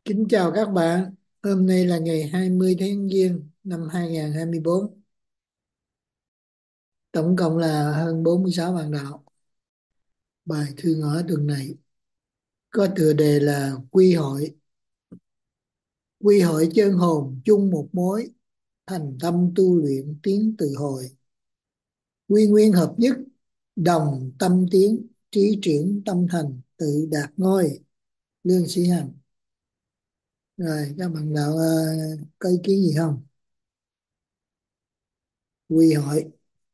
Kính chào các bạn. Hôm nay là ngày 20 tháng Giêng năm 2024. Tổng cộng là hơn 46 bạn đạo. Bài thư ngõ tuần này có tựa đề là Quy hội. Quy hội chân hồn chung một mối, thành tâm tu luyện tiến từ hồi. Quy nguyên hợp nhất, đồng tâm tiến, trí triển tâm thành, tự đạt ngôi. Lương Sĩ Hằng. Rồi các bạn đạo có ý kiến gì không? Quy hội.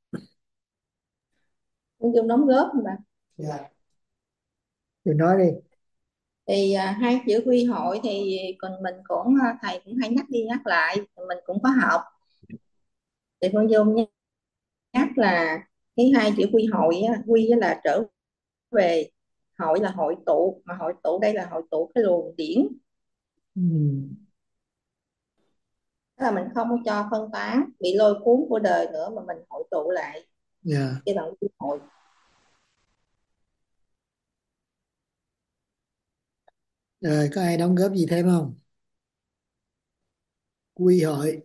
Nói chung đóng góp mà. Dạ. Thì nói đi. Hai chữ quy hội thì còn mình cũng thầy cũng hay nhắc đi nhắc lại, mình cũng có học. Thì Phương Dung nhắc là cái hai chữ quy hội á, quy á là trở về, hội là hội tụ, mà hội tụ đây là hội tụ cái luồng điển. Ừ. Tức là mình không có cho phân tán bị lôi cuốn của đời nữa, mà mình hội tụ lại Dạ. cái đoạn quy hội. Rồi có ai đóng góp gì thêm không? Quy hội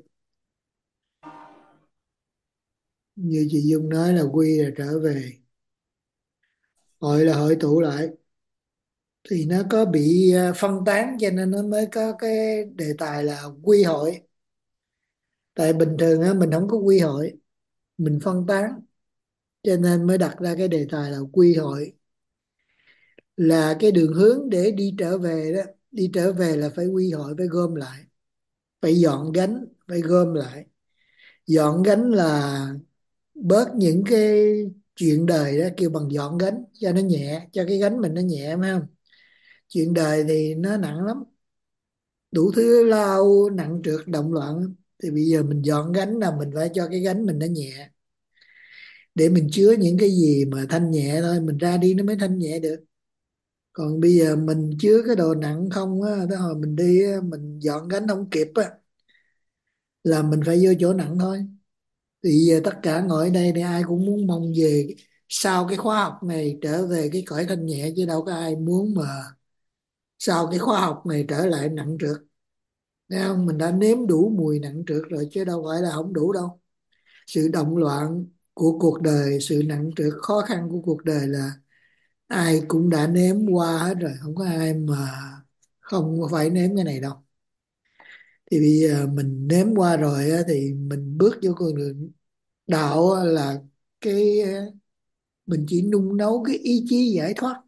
như chị Dung nói là quy là trở về, hội là hội tụ lại, thì nó có bị phân tán cho nên nó mới có cái đề tài là quy hội. Tại bình thường á mình không có quy hội, mình phân tán, cho nên mới đặt ra cái đề tài là quy hội, là cái đường hướng để đi trở về đó. Đi trở về là phải quy hội, phải gom lại, phải dọn gánh, phải gom lại. Dọn gánh là bớt những cái chuyện đời đó, kêu bằng dọn gánh cho nó nhẹ, cho cái gánh mình nó nhẹ, phải không? Chuyện đời thì nó nặng lắm, đủ thứ lo âu, nặng trược động loạn. Thì bây giờ mình dọn gánh là mình phải cho cái gánh mình nó nhẹ, để mình chứa những cái gì mà thanh nhẹ thôi, mình ra đi nó mới thanh nhẹ được. Còn bây giờ mình chứa cái đồ nặng không á, tới hồi mình đi á, mình dọn gánh không kịp á, là mình phải vô chỗ nặng thôi. Thì giờ tất cả ngồi ở đây thì ai cũng muốn mong về sau cái khóa học này trở về cái cõi thanh nhẹ, chứ đâu có ai muốn mà sau cái khóa học này trở lại nặng trược. Thấy không? Mình đã nếm đủ mùi nặng trược rồi chứ đâu phải là không đủ đâu. Sự động loạn của cuộc đời, sự nặng trược khó khăn của cuộc đời là ai cũng đã nếm qua hết rồi, không có ai mà không phải nếm cái này đâu. Thì bây giờ mình nếm qua rồi á, thì mình bước vô con đường đạo á, là cái mình chỉ nung nấu cái ý chí giải thoát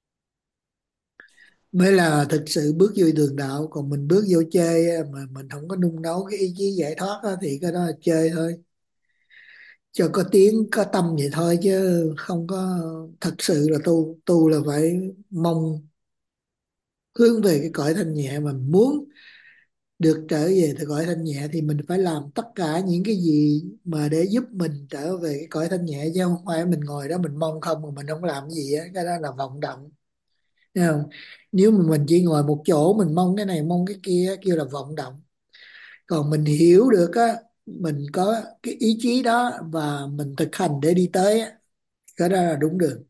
mới là thực sự bước vô đường đạo. Còn mình bước vô chơi á, mà mình không có nung nấu cái ý chí giải thoát á, thì cái đó là chơi thôi, cho có tiếng có tâm vậy thôi, chứ không có thật sự là tu. Tu là phải mong hướng về cái cõi thanh nhẹ, mà muốn được trở về từ cõi thanh nhẹ thì mình phải làm tất cả những cái gì mà để giúp mình trở về cái cõi thanh nhẹ, chứ không phải mình ngồi đó mình mong không mà mình không làm gì á, cái đó là vọng động. Thấy không? Nếu mà mình chỉ ngồi một chỗ mình mong cái này mong cái kia á, kêu là vọng động. Còn mình hiểu được á, mình có cái ý chí đó và mình thực hành để đi tới á, cái đó là đúng đường.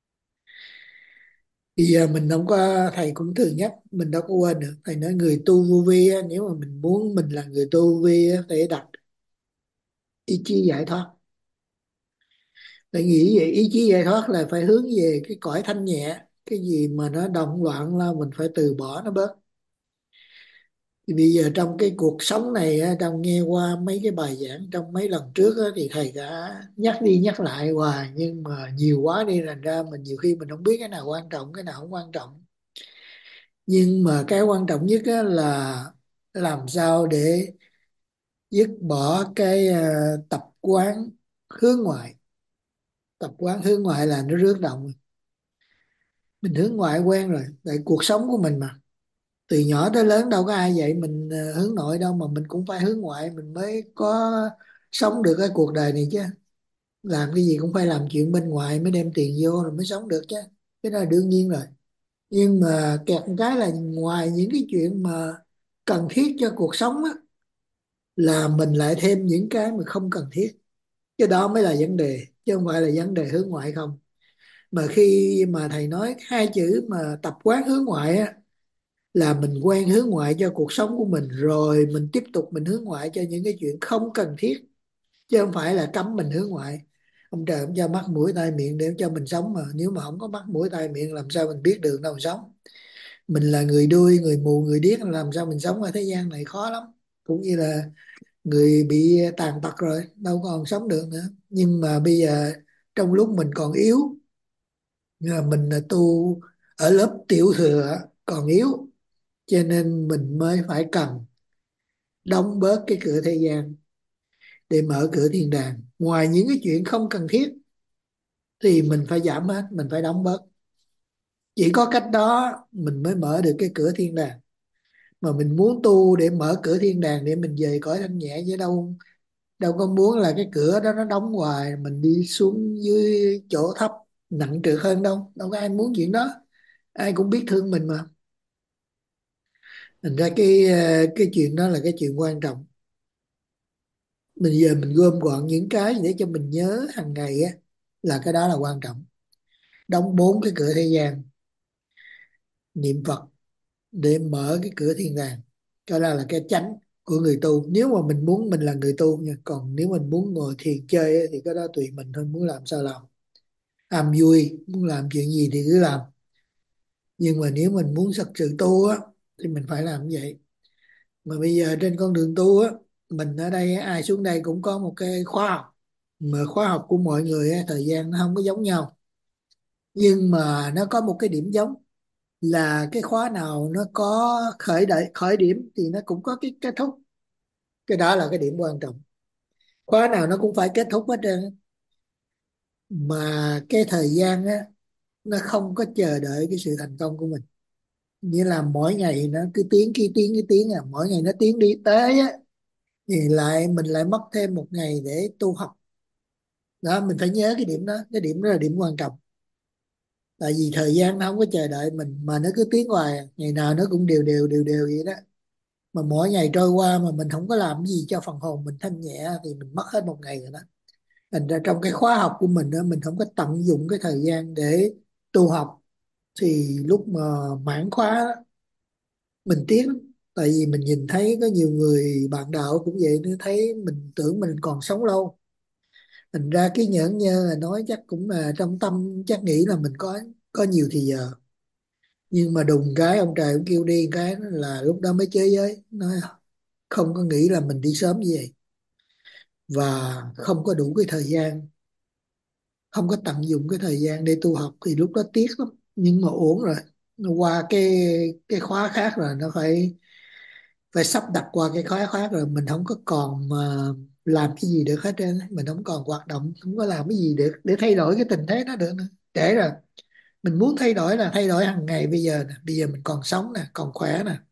Bây giờ mình không có, thầy cũng thường nhắc mình đâu có quên được. Thầy nói người tu vô vi á, nếu mà mình muốn mình là người tu vô vi á, phải đặt ý chí giải thoát. Phải nghĩ về ý chí giải thoát là phải hướng về cái cõi thanh nhẹ. Cái gì mà nó động loạn là mình phải từ bỏ nó bớt. Thì bây giờ trong cái cuộc sống này á, trong nghe qua mấy cái bài giảng trong mấy lần trước á, thì thầy đã nhắc đi nhắc lại hoài, nhưng mà nhiều quá đi thành ra mình nhiều khi mình không biết cái nào quan trọng cái nào không quan trọng. Nhưng mà cái quan trọng nhất á, là làm sao để dứt bỏ cái tập quán hướng ngoại. Tập quán hướng ngoại là nó rước động. Mình hướng ngoại quen rồi, tại cuộc sống của mình mà, từ nhỏ tới lớn đâu có ai dạy mình hướng nội đâu, mà mình cũng phải hướng ngoại mình mới có sống được cái cuộc đời này chứ. Làm cái gì cũng phải làm chuyện bên ngoài mới đem tiền vô rồi mới sống được chứ, cái đó là đương nhiên rồi. Nhưng mà kẹt một cái là ngoài những cái chuyện mà cần thiết cho cuộc sống á, là mình lại thêm những cái mà không cần thiết. Cái đó mới là vấn đề, chứ không phải là vấn đề hướng ngoại không. Mà khi mà thầy nói hai chữ mà tập quán hướng ngoại á, là mình quen hướng ngoại cho cuộc sống của mình, rồi mình tiếp tục mình hướng ngoại cho những cái chuyện không cần thiết, chứ không phải là cấm mình hướng ngoại. Ông trời ông cho mắt mũi tai miệng để cho mình sống, mà nếu mà không có mắt mũi tai miệng làm sao mình biết đường đâu mà sống. Mình là người đuôi, người mù, người điếc, làm sao mình sống ở thế gian này khó lắm. Cũng như là người bị tàn tật rồi đâu còn sống được nữa. Nhưng mà bây giờ trong lúc mình còn yếu, là mình là tu ở lớp tiểu thừa còn yếu, cho nên mình mới phải cần đóng bớt cái cửa thế gian để mở cửa thiên đàng. Ngoài những cái chuyện không cần thiết thì mình phải giảm hết, mình phải đóng bớt. Chỉ có cách đó mình mới mở được cái cửa thiên đàng. Mà mình muốn tu để mở cửa thiên đàng để mình về cõi thanh nhẹ, chứ đâu đâu có muốn là cái cửa đó nó đóng hoài mình đi xuống dưới chỗ thấp nặng trược hơn. Đâu đâu có ai muốn chuyện đó, ai cũng biết thương mình mà. Thành ra cái chuyện đó là cái chuyện quan trọng. Bây giờ mình gom gọn những cái để cho mình nhớ hàng ngày á, là cái đó là quan trọng. Đóng bốn cái cửa thế gian, niệm Phật để mở cái cửa thiên đàng. Cái đó là cái chánh của người tu, nếu mà mình muốn mình là người tu nha. Còn nếu mình muốn ngồi thiền chơi á, thì cái đó tùy mình thôi, muốn làm sao làm. Am vui muốn làm chuyện gì thì cứ làm, nhưng mà nếu mình muốn thật sự tu á thì mình phải làm như vậy. Mà bây giờ trên con đường tu á, mình ở đây ai xuống đây cũng có một cái khóa học, mà khóa học của mọi người á, thời gian nó không có giống nhau. Nhưng mà nó có một cái điểm giống, là cái khóa nào nó có khởi điểm thì nó cũng có cái kết thúc. Cái đó là cái điểm quan trọng. Khóa nào nó cũng phải kết thúc hết trơn á. Mà cái thời gian á, nó không có chờ đợi cái sự thành công của mình. Nghĩa là mỗi ngày nó cứ tiến cái tiến cái tiến, mỗi ngày nó tiến đi tới á, thì mình lại mất thêm một ngày để tu học. Đó, mình phải nhớ cái điểm đó, cái điểm đó là điểm quan trọng. Tại vì thời gian nó không có chờ đợi mình, mà nó cứ tiến hoài, ngày nào nó cũng đều đều đều đều vậy đó. Mà mỗi ngày trôi qua mà mình không có làm cái gì cho phần hồn mình thanh nhẹ thì mình mất hết một ngày rồi đó. Thành ra trong cái khóa học của mình đó, mình không có tận dụng cái thời gian để tu học, thì lúc mà mãn khóa đó, mình tiếc lắm. Tại vì mình nhìn thấy có nhiều người bạn đạo cũng vậy, nó thấy mình tưởng mình còn sống lâu. Thành ra cái nhởn nhơ là nói chắc cũng là trong tâm chắc nghĩ là mình có nhiều thì giờ. Nhưng mà đùng cái ông trời ông kêu đi cái là lúc đó mới chới giới, nói không có nghĩ là mình đi sớm như vậy, và không có đủ cái thời gian, không có tận dụng cái thời gian để tu học, thì lúc đó tiếc lắm. Nhưng mà uổng rồi, nó qua cái khóa khác rồi, nó phải phải sắp đặt qua cái khóa khác rồi, mình không có còn mà làm cái gì được hết trơn á. Mình không còn hoạt động, không có làm cái gì để thay đổi cái tình thế đó được nữa. Trễ rồi. Mình muốn thay đổi là thay đổi hàng ngày bây giờ nè. Bây giờ mình còn sống nè, còn khỏe nè,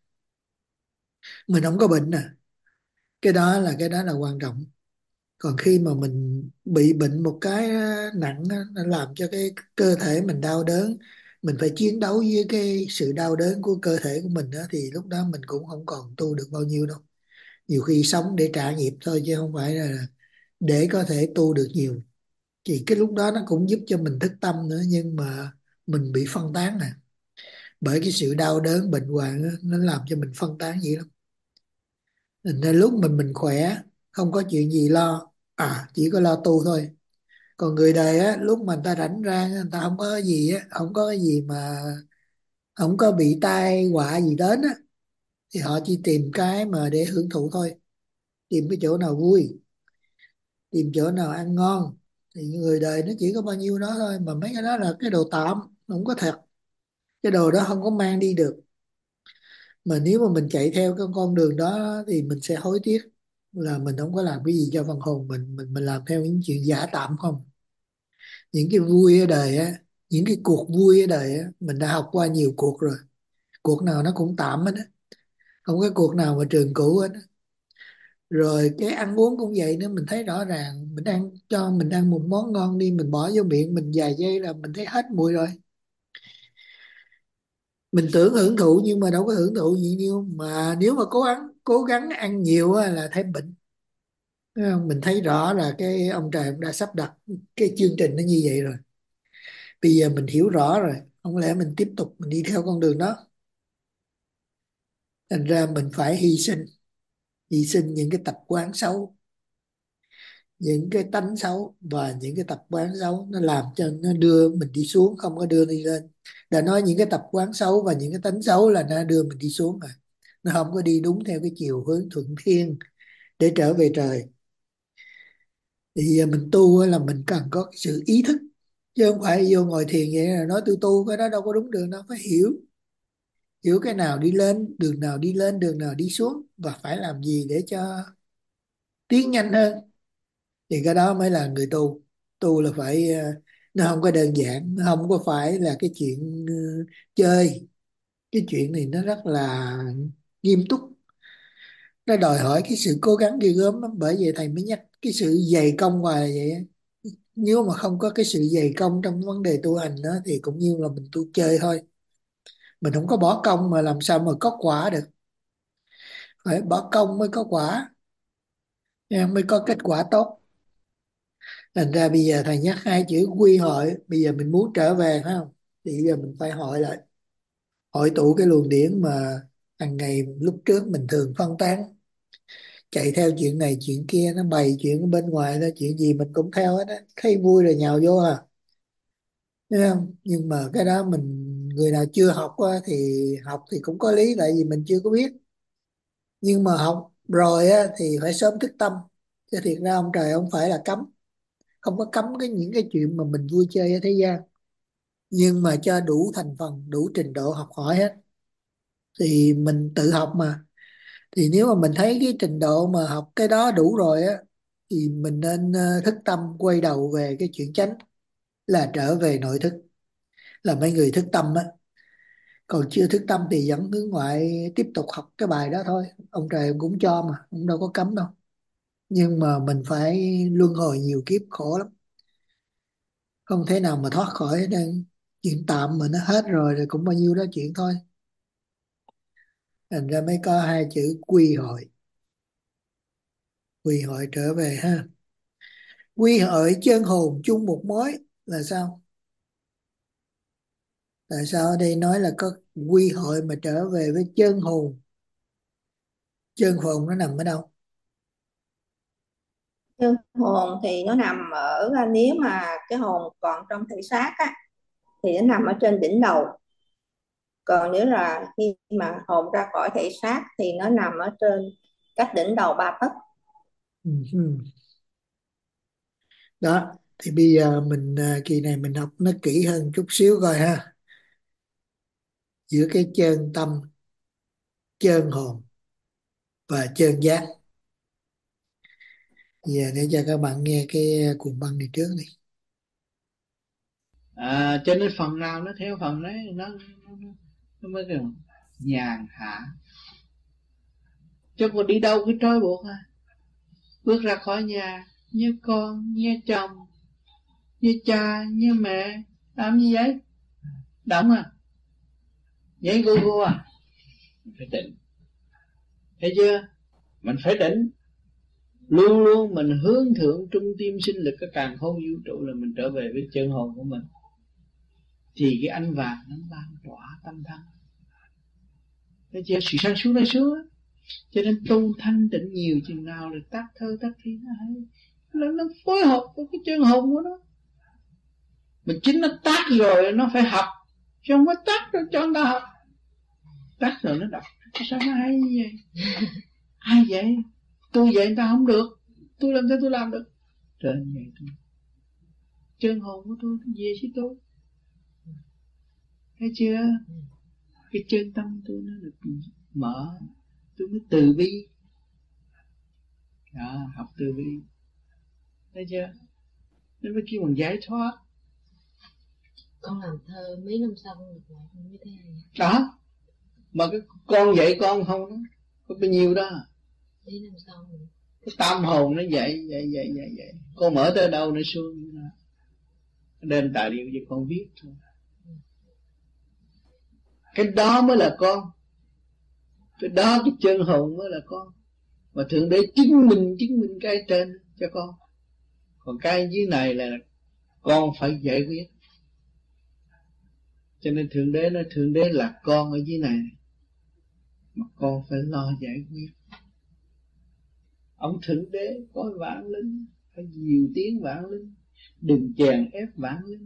mình không có bệnh nè. Cái đó là quan trọng. Còn khi mà mình bị bệnh một cái nặng á, nó làm cho cái cơ thể mình đau đớn, mình phải chiến đấu với cái sự đau đớn của cơ thể của mình đó, thì lúc đó mình cũng không còn tu được bao nhiêu đâu. Nhiều khi sống để trả nghiệp thôi, chứ không phải là để có thể tu được nhiều. Thì cái lúc đó nó cũng giúp cho mình thức tâm nữa, nhưng mà mình bị phân tán nè. Bởi cái sự đau đớn bệnh hoạn á, nó làm cho mình phân tán dữ lắm. Nên lúc mình khỏe, không có chuyện gì lo, chỉ có lo tu thôi. Còn người đời á, lúc mà người ta rảnh ra, người ta không có gì á, không có cái gì mà không có bị tai họa gì đến á, thì họ chỉ tìm cái mà để hưởng thụ thôi. Tìm cái chỗ nào vui, tìm chỗ nào ăn ngon, thì người đời nó chỉ có bao nhiêu đó thôi. Mà mấy cái đó là cái đồ tạm, không có thật. Cái đồ đó không có mang đi được. Mà nếu mà mình chạy theo cái con đường đó thì mình sẽ hối tiếc, là mình không có làm cái gì cho phần hồn mình làm theo những chuyện giả tạm không. Những cái vui ở đời á, những cái cuộc vui ở đời á, mình đã học qua nhiều cuộc rồi. Cuộc nào nó cũng tạm hết á, không có cuộc nào mà trường cửu hết á. Rồi cái ăn uống cũng vậy nữa, mình thấy rõ ràng mình ăn một món ngon đi, mình bỏ vô miệng mình vài giây là mình thấy hết mùi rồi. Mình tưởng hưởng thụ nhưng mà đâu có hưởng thụ gì nhiều, mà nếu mà cố gắng ăn nhiều á là thấy bệnh. Thấy không? Mình thấy rõ là cái ông trời cũng đã sắp đặt cái chương trình nó như vậy rồi. Bây giờ mình hiểu rõ rồi, không lẽ mình tiếp tục mình đi theo con đường đó. Thành ra mình phải hy sinh những cái tập quán xấu, những cái tánh xấu và những cái tập quán xấu nó làm cho nó đưa mình đi xuống, không có đưa đi lên. Đã nói những cái tập quán xấu và những cái tánh xấu là nó đưa mình đi xuống rồi, nó không có đi đúng theo cái chiều hướng thuận thiên để trở về trời. Thì mình tu á là mình cần có cái sự ý thức, chứ không phải vô ngồi thiền vậy là nói tôi tu, cái đó đâu có đúng đường đâu. Phải hiểu, hiểu cái nào đi lên, đường nào đi lên, đường nào đi xuống, và phải làm gì để cho tiến nhanh hơn. Thì cái đó mới là người tu. Tu là phải nó không có đơn giản, nó không có phải là cái chuyện chơi. Cái chuyện này nó rất là nghiêm túc, nó đòi hỏi cái sự cố gắng ghê gớm lắm. Bởi vậy thầy mới nhắc cái sự dày công hoài là vậy á. Nếu mà không có cái sự dày công trong vấn đề tu hành đó thì cũng như là mình tu chơi thôi. Mình không có bỏ công mà làm sao mà có quả được. Phải bỏ công mới có quả nha, mới có kết quả tốt. Thành ra bây giờ thầy nhắc hai chữ quy hội, bây giờ mình muốn trở về phải không, thì bây giờ mình phải hội lại, hội tụ cái luồng điển mà hàng ngày lúc trước mình thường phân tán, chạy theo chuyện này chuyện kia, nó bày chuyện ở bên ngoài đó, chuyện gì mình cũng theo hết á, thấy vui rồi nhào vô à. Thấy không? Nhưng mà cái đó mình, người nào chưa học á, thì học thì cũng có lý, tại vì mình chưa có biết. Nhưng mà học rồi á, thì phải sớm thức tâm. Chứ thiệt ra ông trời không phải là cấm, không có cấm những cái chuyện mà mình vui chơi ở thế gian, nhưng mà cho đủ thành phần, đủ trình độ học hỏi hết. Thì mình tự học mà, thì nếu mà mình thấy cái trình độ mà học cái đó đủ rồi á, thì mình nên thức tâm quay đầu về cái chuyện chánh, là trở về nội thức. Là mấy người thức tâm á, còn chưa thức tâm thì vẫn hướng ngoại tiếp tục học cái bài đó thôi. Ông trời cũng cho mà, ông đâu có cấm đâu. Nhưng mà mình phải luân hồi nhiều kiếp khổ lắm, không thể nào mà thoát khỏi hết trơn. Chuyện tạm mà nó hết rồi thì cũng bao nhiêu đó chuyện thôi. Thành ra mới có hai chữ quy hội. Quy hội trở về ha. Quy hội chân hồn chung một mối là sao? Tại sao ở đây nói là có quy hội mà trở về với chân hồn? Chân hồn nó nằm ở đâu? Chứ hồn thì nó nằm ở, nếu mà cái hồn còn trong thể xác á thì nó nằm ở trên đỉnh đầu, còn nếu là khi mà hồn ra khỏi thể xác thì nó nằm ở trên, cách đỉnh đầu 3 tấc. Ừ, ừ. Đó, thì bây giờ mình kỳ này mình học nó kỹ hơn chút xíu coi ha. Giữa cái chân tâm, chân hồn và chân giác. Giờ để cho các bạn nghe cái cuộn băng này trước đi. Cho nên phần nào nó theo phần đấy, nó mới được nhàn hạ, chứ còn đi đâu cứ trói buộc à. Bước ra khỏi nhà như con như chồng như cha như mẹ, làm như vậy động à, vậy gu à. Phải định, thấy chưa? Mình phải định, luôn luôn mình hướng thượng trung tim sinh lực cái càn khôn vũ trụ, là mình trở về với chân hồn của mình, thì cái ánh vàng nó lan tỏa tâm thân. Thấy chưa? Sự sáng suốt nó xuống á. Cho nên tu thanh tịnh nhiều chừng nào là tác thơ tác thi nó hay, nó phối hợp với cái chân hồn của nó. Mình chính nó tác rồi nó phải học, chứ không có tác rồi cho người ta học. Tác rồi nó đọc, sao nó hay như vậy? Ai vậy? Tôi vậy người ta không được, tôi làm sao tôi làm được? Trên vậy thôi, chân hồn của tôi về với tôi. Thấy chưa? Cái chân tâm tôi nó được mở, tôi mới từ bi. Đó, học từ bi. Thấy chưa? Nó mới kêu bằng giải thoát. Con làm thơ mấy năm sau con được lại con mới thấy hay. Đó, mà cái con dạy con không đó, có bao nhiêu đó. Mấy năm sau rồi. Cái tâm hồn nó dạy. Con mở tới đâu nó xuôi đó. Đem tài liệu cho con viết thôi. Cái đó mới là con. Cái đó, cái chân hồn mới là con. Mà Thượng Đế chứng minh cái trên cho con. Còn cái dưới này là con phải giải quyết. Cho nên Thượng Đế nói Thượng Đế là con ở dưới này. mà con phải lo giải quyết. Ông thượng đế có vạn linh, phải dìu tiếng vạn linh, đừng chèn ép vạn linh.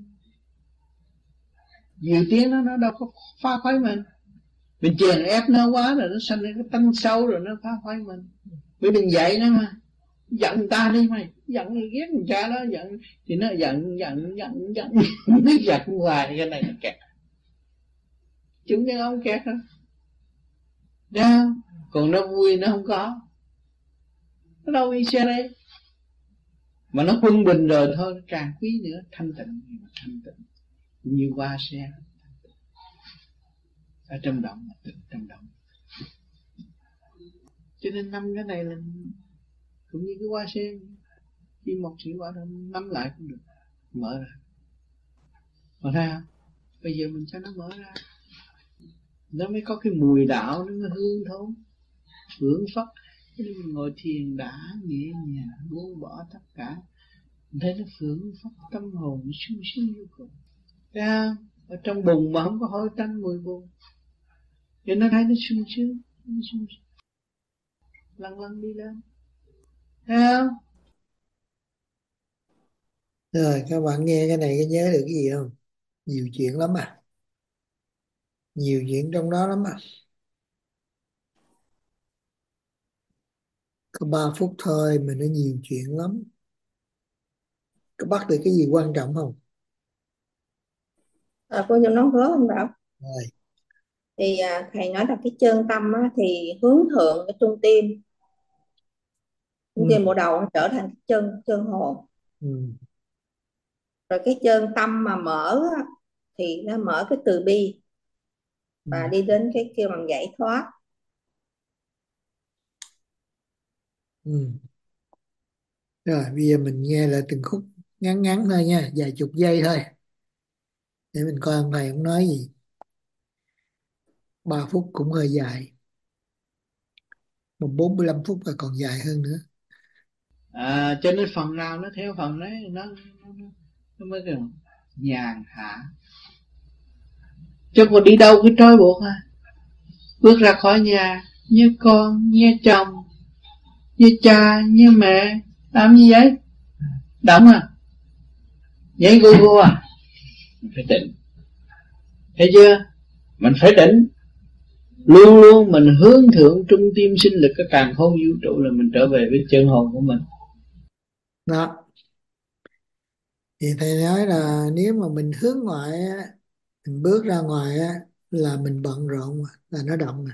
Dìu tiếng nó đâu có phá phái mình chèn ép nó quá rồi nó sanh ra cái tánh xấu rồi nó phá phái mình. Mình đừng dạy nó mà, giận người ta đi mày, giận thì ghét người cha đó, giận thì nó giận nó giận hoài, cái này nó kẹt, chúng nhân ông kẹt thôi. Đâu, còn nó vui nó không có, nó đâu đi xe đây. Mà nó quân bình rồi thôi, càng quý nữa, thanh tịnh, thanh tịnh như hoa sen ở trong động, tịnh trong động. Cho nên năm cái này là cũng như cái hoa sen, khi một sự quả đó nắm lại cũng được, mở ra. Mở ra, bây giờ mình cho nó mở ra, nó mới có cái mùi đạo, nó mới hương thơm, hưởng phất. Cho nên mình ngồi thiền đã nhẹ nhàng, buông bỏ tất cả, mình thấy nó phưởng phất, tâm hồn nó sung sướng vô cùng. Ra ở trong bùn mà không có hôi tanh mùi bùn, cho nó thấy nó sung sướng, nó sung sướng, lăn lăn đi lên, thấy không? Rồi các bạn nghe cái này có nhớ được cái gì không? Nhiều chuyện lắm à, nhiều chuyện trong đó lắm à. Có 3 phút thôi mà nó nhiều chuyện lắm. Có bắt được cái gì quan trọng không? Cô cho nó hứa không Bảo? Rồi. Thì thầy nói là cái chân tâm á, thì hướng thượng cái trung tim, trung tim bộ đầu nó trở thành cái chân chân hồn. Ừ. Rồi cái chân tâm mà mở á, thì nó mở cái từ bi và Ừ. đi đến cái kêu bằng giải thoát. Ừ. Rồi bây giờ mình nghe lại từng khúc ngắn ngắn thôi nha, vài chục giây thôi, để mình coi ông thầy ông nói gì. 3 phút cũng hơi dài, một 45 phút là còn dài hơn nữa. Cho nên phần nào nó theo phần đấy, nó mới được nhàn hạ. Chứ còn đi đâu cứ trói buộc à. Bước ra khỏi nhà, như con, như chồng, như cha, như mẹ, làm như vậy? Động à? Nhảy gu gu à? Phải tỉnh. Thấy chưa? Mình phải tỉnh. Luôn luôn mình hướng thượng trung tim sinh lực cái càn khôn vũ trụ là mình trở về với chân hồn của mình. Đó, thì thầy nói là nếu mà mình hướng ngoại á, mình bước ra ngoài á, là mình bận rộn mà, là nó động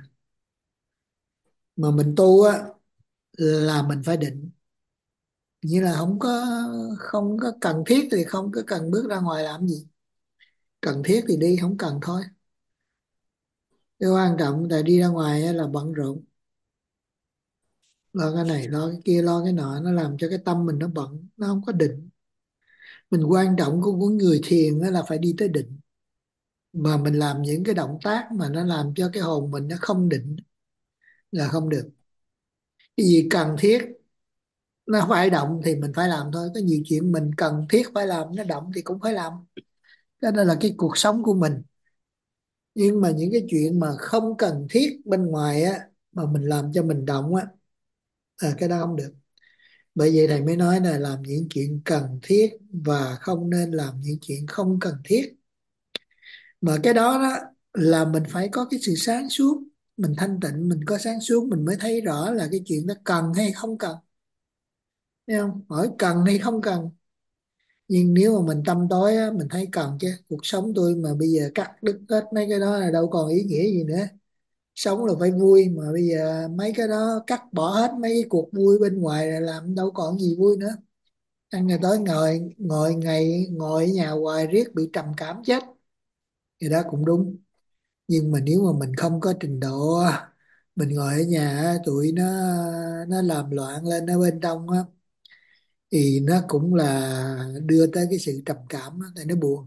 mà mình tu á là mình phải định, như là không có cần thiết thì không có cần bước ra ngoài làm gì, cần thiết thì đi, không cần thôi. Cái quan trọng là đi ra ngoài á, là bận rộn, lo cái này lo cái kia lo cái nọ, nó làm cho cái tâm mình nó bận, nó không có định. Mình quan trọng của người thiền á là phải đi tới định, mà mình làm những cái động tác mà nó làm cho cái hồn mình nó không định là không được. Cái gì cần thiết nó phải động thì mình phải làm thôi, có nhiều chuyện mình cần thiết phải làm, nó động thì cũng phải làm. Cái đó là cái cuộc sống của mình. Nhưng mà những cái chuyện mà không cần thiết bên ngoài á, mà mình làm cho mình động á, cái đó không được. Bởi vậy thầy mới nói là làm những chuyện cần thiết và không nên làm những chuyện không cần thiết. Mà cái đó là mình phải có cái sự sáng suốt, mình thanh tịnh, mình có sáng suốt mình mới thấy rõ là cái chuyện đó cần hay không cần. Thấy không? Hỏi cần hay không cần. Nhưng nếu mà mình tâm tối á, mình thấy cần chứ. Cuộc sống tôi mà bây giờ cắt đứt hết mấy cái đó là đâu còn ý nghĩa gì nữa. Sống là phải vui, mà bây giờ mấy cái đó cắt bỏ hết mấy cái cuộc vui bên ngoài là làm đâu còn gì vui nữa. Ăn ngày tối ngồi ngồi ngày ngồi ở nhà hoài riết bị trầm cảm chết, thì đó cũng đúng. Nhưng mà nếu mà mình không có trình độ á, mình ngồi ở nhà á, tụi nó làm loạn lên ở bên trong á, thì nó cũng là đưa tới cái sự trầm cảm á, tại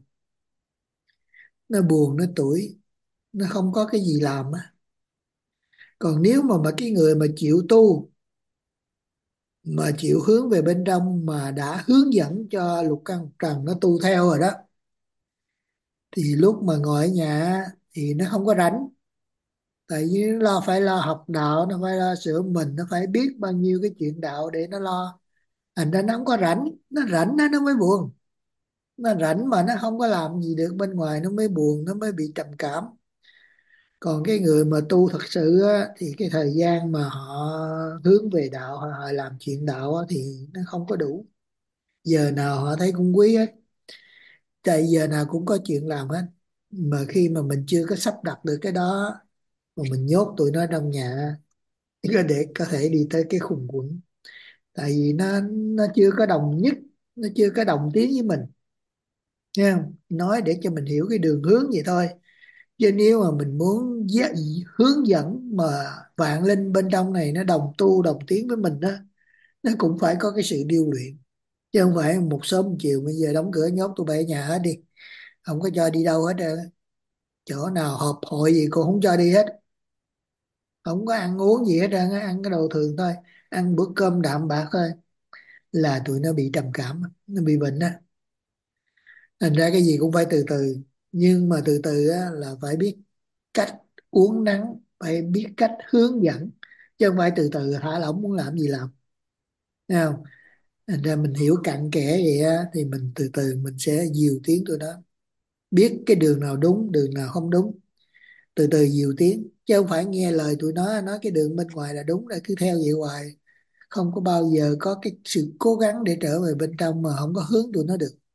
nó buồn nó tủi, nó không có cái gì làm á. Còn nếu mà cái người mà chịu tu, mà chịu hướng về bên trong, mà đã hướng dẫn cho lục căn lục trần nó tu theo rồi đó, thì lúc mà ngồi ở nhà á, thì nó không có rảnh, Tại vì nó phải lo học đạo, nó phải lo sửa mình, nó phải biết bao nhiêu cái chuyện đạo để nó lo. Thành ra nó không có rảnh, nó rảnh nó mới buồn. Nó rảnh mà nó không có làm gì được bên ngoài nó mới buồn, nó mới bị trầm cảm. Còn cái người mà tu thật sự á, thì cái thời gian mà họ hướng về đạo, họ làm chuyện đạo á, thì nó không có đủ. Giờ nào họ thấy cũng quý hết, tại giờ nào cũng có chuyện làm hết. Mà khi mà mình chưa có sắp đặt được cái đó, mà mình nhốt tụi nó trong nhà để có thể đi tới cái khùng quẩn. Tại vì nó chưa có đồng nhất, nó chưa có đồng tiếng với mình, nghe không? Nói để cho mình hiểu cái đường hướng vậy thôi, chứ nếu mà mình muốn hướng dẫn mà vạn linh bên trong này nó đồng tu đồng tiếng với mình đó, nó cũng phải có cái sự điêu luyện, chứ không phải một sớm một chiều bây giờ đóng cửa nhốt tụi bay ở nhà hết đi, không có cho đi đâu hết trơn á. Chỗ nào họp hội gì cô không cho đi hết, không có ăn uống gì hết trơn á, ăn cái đồ thường thôi, ăn bữa cơm đạm bạc thôi, là tụi nó bị trầm cảm, nó bị bệnh á. Thành ra cái gì cũng phải từ từ, nhưng mà từ từ á, là phải biết cách uốn nắn, phải biết cách hướng dẫn, chứ không phải từ từ thả lỏng muốn làm gì làm, thấy không? Thành ra mình hiểu cặn kẽ vậy á, thì mình từ từ mình sẽ dìu tiến tụi nó, biết cái đường nào đúng đường nào không đúng, từ từ dìu tiến, chứ không phải nghe lời tụi nó nói cái đường bên ngoài là đúng, là cứ theo vậy hoài, không có bao giờ có cái sự cố gắng để trở về bên trong, mà không có hướng tụi nó được.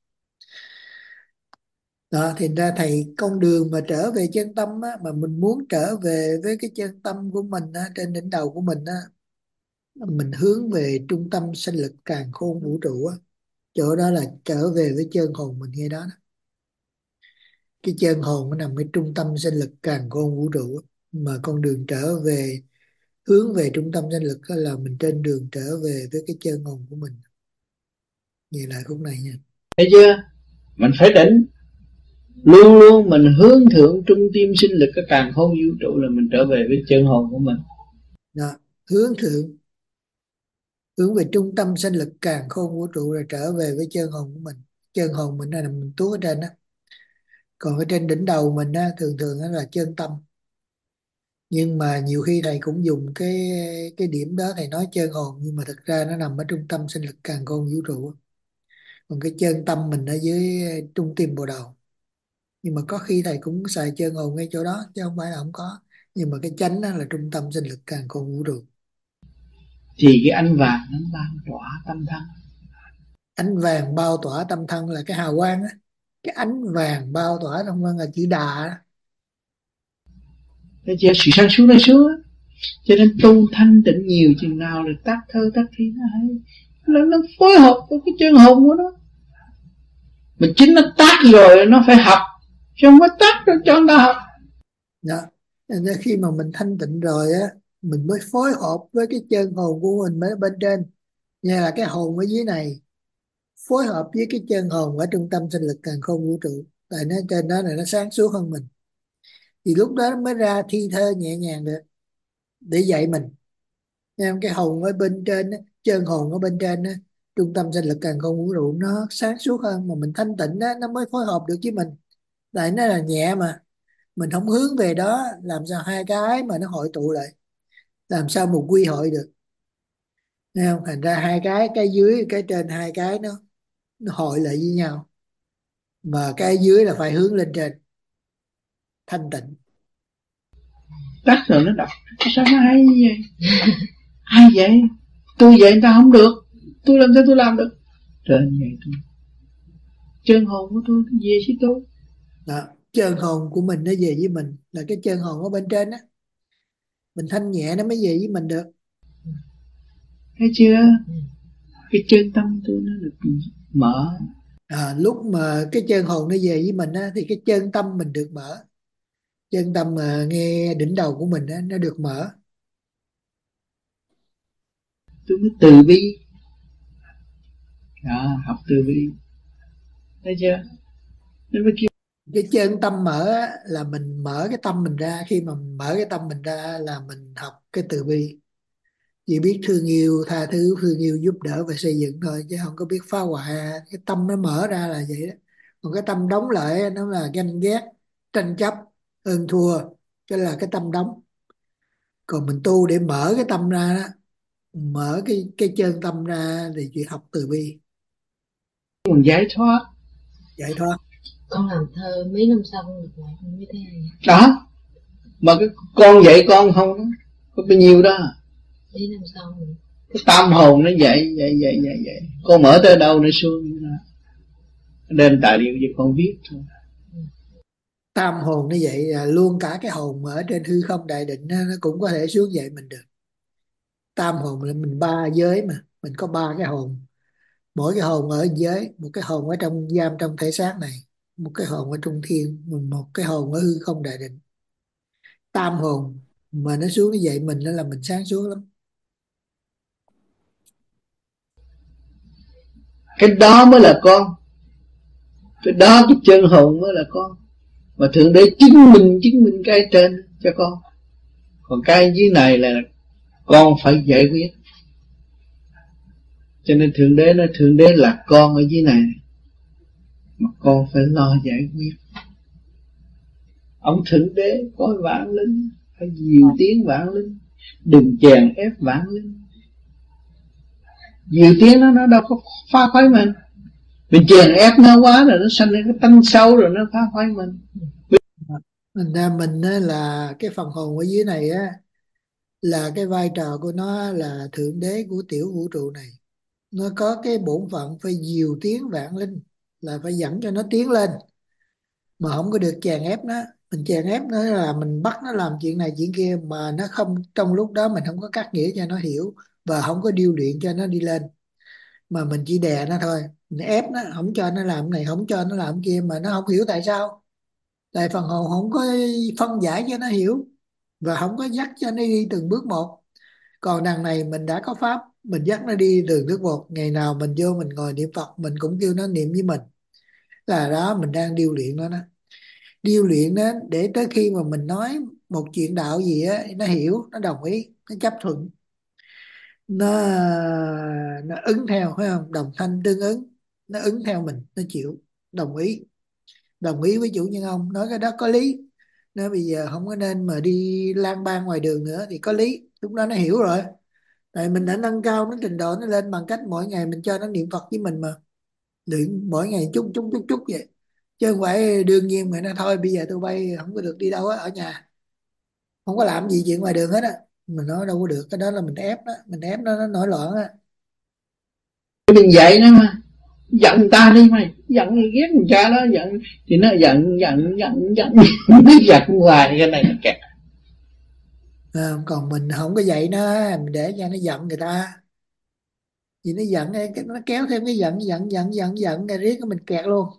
Đó thì ra thầy, con đường mà trở về chân tâm á, mà mình muốn trở về với cái chân tâm của mình á, trên đỉnh đầu của mình á, mình hướng về trung tâm sinh lực càn khôn vũ trụ á, chỗ đó là trở về với chân hồn mình ngay đó, đó. Cái chân hồn nó nằm ở trung tâm sinh lực càn khôn vũ trụ á. Mà con đường trở về, hướng về trung tâm sinh lực á, là mình trên đường trở về với cái chân hồn của mình. Nhìn lại khúc này nha. Thấy chưa? Mình phải tỉnh, luôn luôn mình hướng thượng trung tim sinh lực cái càn khôn vũ trụ, là mình trở về với chân hồn của mình. Đó, hướng thượng, hướng về trung tâm sinh lực càn khôn vũ trụ là trở về với chân hồn của mình. Chân hồn mình là mình tuốt ở trên đó, còn ở trên đỉnh đầu mình á, thường thường đó là chân tâm. Nhưng mà nhiều khi thầy cũng dùng cái điểm đó thầy nói chân hồn, nhưng mà thực ra nó nằm ở trung tâm sinh lực càn khôn vũ trụ. Còn cái chân tâm mình ở dưới trung tim bồ đầu. Nhưng mà có khi thầy cũng xài chân hồn ngay chỗ đó, chứ không phải là không có. Nhưng mà cái chánh đó là trung tâm sinh lực càn khôn vũ trụ. Thì cái ánh vàng nó ban tỏa tâm thân. Ánh vàng bao tỏa tâm thân là cái hào quang á. Cái ánh vàng bao tỏa tâm thân là chữ đà đó. Thấy chưa? Sự sáng suốt nó xuống á. Cho nên tu thanh tịnh nhiều chừng nào rồi tác thơ tác thi nó hay, nó phối hợp với cái chân hồn của nó. Mà chính nó tác rồi nó phải học, chứ không có tác rồi cho nó học. Đó. Nên là khi mà mình thanh tịnh rồi á, mình mới phối hợp với cái chân hồn của mình ở bên trên. Như là cái hồn ở dưới này phối hợp với cái chân hồn ở trung tâm sinh lực càn khôn vũ trụ. Tại nó trên đó là nó sáng suốt hơn mình. Thì lúc đó nó mới ra thi thơ nhẹ nhàng được để dạy mình. Thấy không? Cái hồn ở bên trên á, chân hồn ở bên trên á, trung tâm sinh lực càn khôn vũ trụ nó sáng suốt hơn, mà mình thanh tịnh á, nó mới phối hợp được với mình. Tại nó là nhẹ mà, mình không hướng về đó, làm sao hai cái mà nó hội tụ lại, làm sao một quy hội được. Thấy không? Thành ra hai cái dưới cái trên, hai cái nó hội lại với nhau, mà cái dưới là phải hướng lên trên thanh tịnh. Tác rồi nó đọc, sao nó hay như vậy? Ai vậy? Tôi vậy người ta không được, tôi làm sao tôi làm được? Trên vậy tôi, chân hồn của tôi về với tôi. Đó. Chân hồn của mình nó về với mình, là cái chân hồn ở bên trên á, mình thanh nhẹ nó mới về với mình được. Thấy chưa? Cái chân tâm tôi nó được mở. Lúc mà cái chân hồn nó về với mình á, thì cái chân tâm mình được mở. Chân tâm mà nghe đỉnh đầu của mình á, nó được mở. Tôi mới từ bi. Đó, học từ bi. Thấy chưa? Nên mới kêu Cái chân tâm mở á, là mình mở cái tâm mình ra. Khi mà mình mở cái tâm mình ra là mình học cái từ bi, chỉ biết thương yêu, tha thứ, thương yêu, giúp đỡ và xây dựng thôi, chứ không có biết phá hoại. Cái tâm nó mở ra là vậy đó. Còn cái tâm đóng lại á, nó là ganh ghét, tranh chấp, hơn thua, cái là cái tâm đóng. Còn mình tu để mở cái tâm ra đó, mở cái chân tâm ra thì chỉ học từ bi, Còn giải thoát. giải thoát. Con làm thơ mấy năm sau con được lại con mới thấy hay. Đó. Mà cái con dạy con không đó, có bao nhiêu đó. Mấy năm sau rồi. Cái tâm hồn nó dạy. Con mở tới đâu nó xuống đó. Nên tài liệu gì con viết thôi. Tam hồn như vậy là luôn cả cái hồn mà ở trên hư không đại định nó cũng có thể xuống dạy mình được. Tam hồn là mình ba giới mà, mình có ba cái hồn, mỗi cái hồn ở giới, một cái hồn ở trong giam trong thể xác này, một cái hồn ở trong thiên, một cái hồn ở hư không đại định. Tam hồn mà nó xuống như vậy mình, nó là mình sáng suốt lắm. Cái đó mới là con. Cái đó, cái chân hồn mới là con. Mà Thượng Đế chứng minh cái trên cho con. Còn cái dưới này là con phải giải quyết. Cho nên Thượng Đế nói Thượng Đế là con ở dưới này, mà con phải lo giải quyết. Ông Thượng Đế có vạn linh, phải dìu tiếng vạn linh, đừng chèn ép vạn linh. Dìu tiếng nó đâu có phá phái mình. Mình chèn ép nó quá rồi nó sanh ra cái tánh xấu rồi nó phá phái mình. Thành ra mình á, là cái phần hồn ở dưới này á, là cái vai trò của nó là thượng đế của tiểu vũ trụ này. Nó có cái bổn phận phải dìu tiến vạn linh, là phải dẫn cho nó tiến lên, mà không có được chèn ép nó. Mình chèn ép nó là mình bắt nó làm chuyện này chuyện kia, mà nó không, trong lúc đó mình không có cắt nghĩa cho nó hiểu, và không có điêu luyện cho nó đi lên, mà mình chỉ đè nó thôi. Mình ép nó, không cho nó làm cái này, không cho nó làm cái kia, mà nó không hiểu tại sao. Tại phần hồn không có phân giải cho nó hiểu, và không có dắt cho nó đi từng bước một. Còn đằng này mình đã có pháp, mình dắt nó đi từng bước một. Ngày nào mình vô mình ngồi niệm Phật, mình cũng kêu nó niệm với mình, là đó mình đang điêu luyện nó đó. Điêu luyện nó để tới khi mà mình nói một chuyện đạo gì á, nó hiểu, nó đồng ý, nó chấp thuận, nó ứng theo, phải không, đồng thanh tương ứng. Nó ứng theo mình, nó chịu, đồng ý. Đồng ý với chủ nhân ông nói cái đó có lý. Nó bây giờ không có nên mà đi lang bang ngoài đường nữa thì có lý, lúc đó nó hiểu rồi. Tại mình đã nâng cao nó trình độ nó lên bằng cách mỗi ngày mình cho nó niệm Phật với mình mà. Niệm mỗi ngày chút chút chút chút vậy, chứ không phải đương nhiên mà nó thôi bây giờ tôi bay không có được đi đâu á, ở nhà không có làm gì chuyện ngoài đường hết á. Mình nói đâu có được, cái đó là mình ép nó, mình ép nó nổi loạn á. Mình dạy nó mà. Giận ta đi mày, giận ghét con cha đó, giận thì nó giận nó giận hoài cái này nó kẹt. Còn mình không có dạy nó, mình để cho nó giận người ta, vì nó giận nó kéo thêm cái giận cái riết mình kẹt luôn.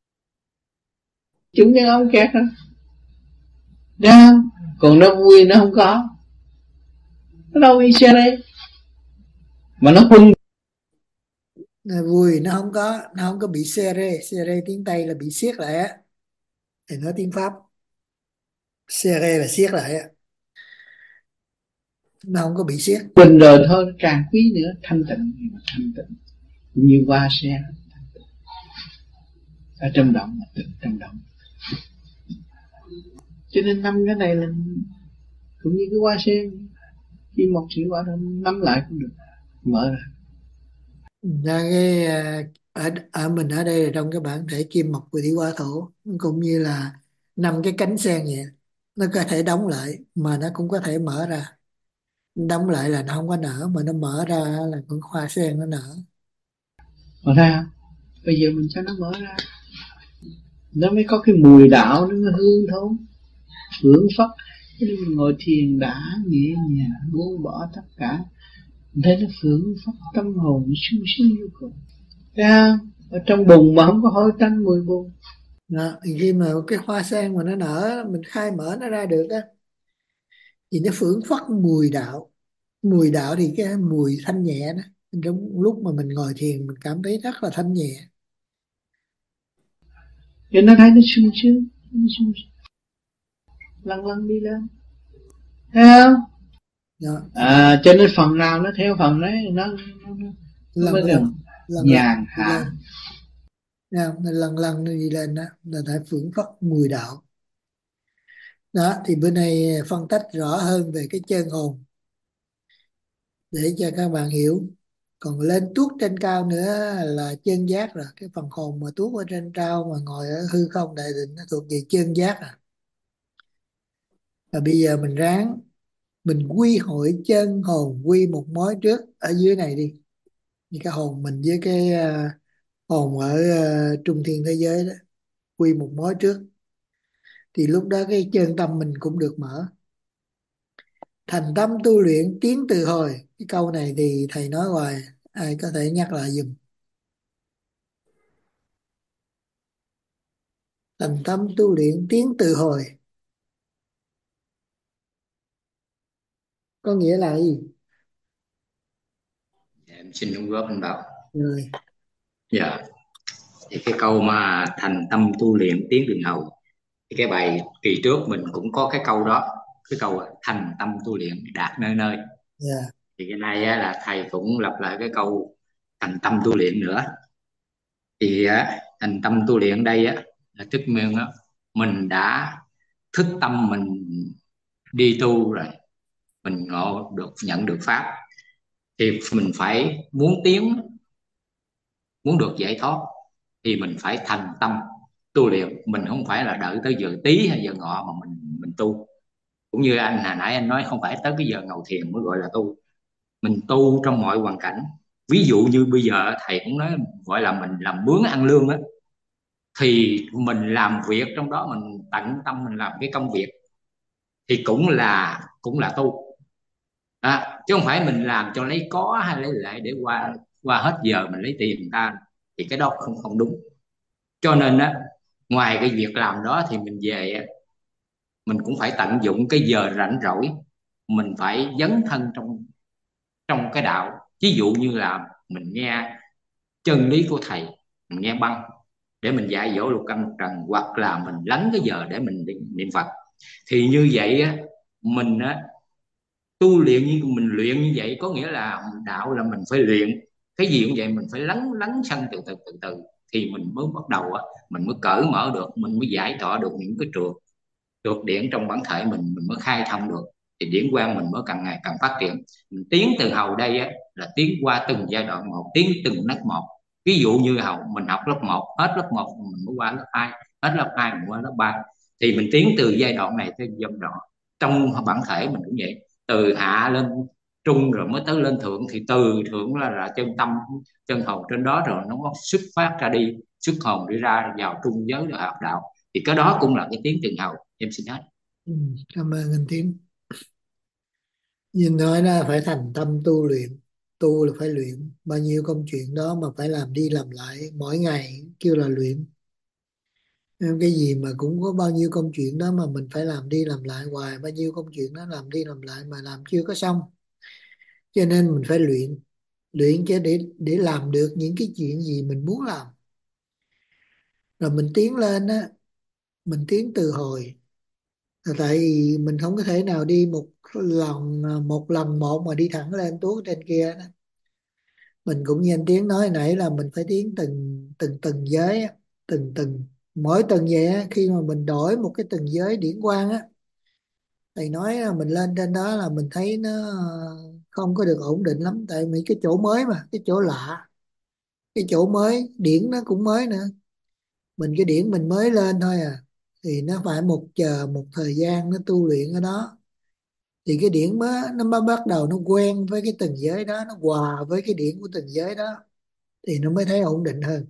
Chúng nhân ông kẹt rồi đó. Còn nó vui nó không có, nó đâu đi xe đây mà nó hung. Nó vui nó không có bị xê rê tiếng Tây là bị siết lại á, thì nói tiếng Pháp xê rê là siết lại á, nó không có bị siết. Bình rồi thôi, càng quý nữa, thanh tịnh như hoa sen ở trong động, mà tịnh trong động. Cho nên năm cái này là cũng như cái hoa sen, khi một sự quả nắm lại cũng được, mở ra. Ra cái ở mình ở đây là trong cái bản thể kim mộc của thủy hỏa thổ, cũng như là năm cái cánh sen vậy. Nó có thể đóng lại mà nó cũng có thể mở ra. Đóng lại là nó không có nở, mà nó mở ra là con hoa sen nó nở. Mở ra, bây giờ mình cho nó mở ra, nó mới có cái mùi đạo, nó mới hương thơm hưởng phất. Cho nên mình ngồi thiền đã nhẹ nhàng buông bỏ tất cả, mình thấy nó phưởng phất, tâm hồn nó sung sướng vô cùng. Ra ở trong bùn mà không có hôi tanh mùi bùn. Đó, thì khi mà cái hoa sen mà nó nở, mình khai mở nó ra được á, thì nó phưởng phất mùi đạo. Mùi đạo thì cái mùi thanh nhẹ đó, trong lúc mà mình ngồi thiền mình cảm thấy rất là thanh nhẹ. Cho nó thấy nó sung sướng, nó sung sướng, lăn lăn đi lên, thấy không? Đó. Cho nên phần nào nó theo phần đấy, nó Lần mới lần được lần lần nhàn đi hạ. lên. Thấy không? Nó lần lần nó đi lên đó là đã phưởng phất mùi đạo. Đó thì bữa nay phân tích rõ hơn về cái chân hồn để cho các bạn hiểu. Còn lên tuốt trên cao nữa là chân giác rồi, cái phần hồn mà tuốt ở trên cao mà ngồi ở hư không đại định nó thuộc về chân giác rồi. Và bây giờ mình ráng mình quy hội chân hồn quy một mối trước ở dưới này đi, như cái hồn mình với cái hồn ở trung thiên thế giới đó, quy một mối trước thì lúc đó cái chân tâm mình cũng được mở. Thành tâm tu luyện tiến từ hồi, cái câu này thì thầy nói hoài, ai có thể nhắc lại giùm. Thành tâm tu luyện tiến từ hồi có nghĩa là gì? Dạ, em xin đóng góp anh Bảo. Rồi. Dạ, thì cái câu mà thành tâm tu luyện tiến đường hầu, thì cái bài kỳ trước mình cũng có cái câu đó, cái câu thành tâm tu luyện đạt nơi nơi. Dạ. Thì cái này á, là thầy cũng lặp lại cái câu thành tâm tu luyện nữa. Thì thành tâm tu luyện đây á, là tức nguyên á, mình đã thức tâm mình đi tu rồi, mình ngộ được nhận được pháp, thì mình phải muốn tiến, muốn được giải thoát thì mình phải thành tâm tu luyện. Mình không phải là đợi tới giờ tí hay giờ ngọ mà mình tu. Cũng như anh hồi nãy anh nói, không phải tới cái giờ ngồi thiền mới gọi là tu. Mình tu trong mọi hoàn cảnh. Ví dụ như bây giờ thầy cũng nói, gọi là mình làm mướn ăn lương á, thì mình làm việc trong đó, mình tận tâm mình làm cái công việc thì cũng là tu. Chứ không phải mình làm cho lấy có hay lấy lệ để qua qua hết giờ mình lấy tiền người ta, thì cái đó không không đúng. Cho nên á, ngoài cái việc làm đó thì mình về á, mình cũng phải tận dụng cái giờ rảnh rỗi, mình phải dấn thân trong trong cái đạo. Ví dụ như là mình nghe chân lý của thầy, mình nghe băng để mình dạy dỗ lục căn lục trần, hoặc là mình lắng cái giờ để mình niệm Phật. Thì như vậy á, mình á, tu luyện như mình luyện như vậy, có nghĩa là đạo là mình phải luyện cái gì cũng vậy, mình phải lắng lắng sân từ từ từ từ, thì mình mới bắt đầu á, mình mới cởi mở được, mình mới giải tỏa được những cái trượt trượt điển trong bản thể mình mới khai thông được, thì điển quang mình mới càng ngày càng phát triển. Mình tiến từ hầu đây á, là tiến qua từng giai đoạn một, tiến từng nấc một. Ví dụ như hầu mình học lớp một, hết lớp một mình mới qua lớp 2, hết lớp 2 mình qua lớp 3, thì mình tiến từ giai đoạn này tới giai đoạn. Trong bản thể mình cũng vậy, từ hạ lên trung rồi mới tới lên thượng, thì từ thượng là chân tâm, chân hồn trên đó, rồi nó xuất phát ra đi, xuất hồn đi ra vào trung giới rồi học đạo. Thì cái đó cũng là cái tiến trình hầu. Em xin hết. Ừ, cảm ơn anh Tiến. Nhìn nói ra phải thành tâm tu luyện, tu là phải luyện bao nhiêu công chuyện đó mà phải làm đi làm lại mỗi ngày kêu là luyện. Nên cái gì mà cũng có bao nhiêu công chuyện đó mà mình phải làm đi làm lại hoài, bao nhiêu công chuyện đó làm đi làm lại mà làm chưa có xong, cho nên mình phải luyện. Luyện chứ để làm được những cái chuyện gì mình muốn làm, rồi mình tiến lên á, mình tiến từ hồi. Là tại vì mình không có thể nào đi một lần một mà đi thẳng lên tuốt trên kia đó. Mình cũng như anh Tiến nói nãy là mình phải tiến từng từng từng giới á, từng từng mỗi từng vậy á, khi mà mình đổi một cái từng giới điển quang á, thầy nói là mình lên trên đó là mình thấy nó không có được ổn định lắm, tại vì cái chỗ mới mà, cái chỗ lạ, cái chỗ mới điển nó cũng mới nữa, mình cái điển mình mới lên thôi à, thì nó phải một thời gian nó tu luyện ở đó, thì cái điển nó mới bắt đầu nó quen với cái từng giới đó, nó hòa với cái điển của từng giới đó, thì nó mới thấy ổn định hơn.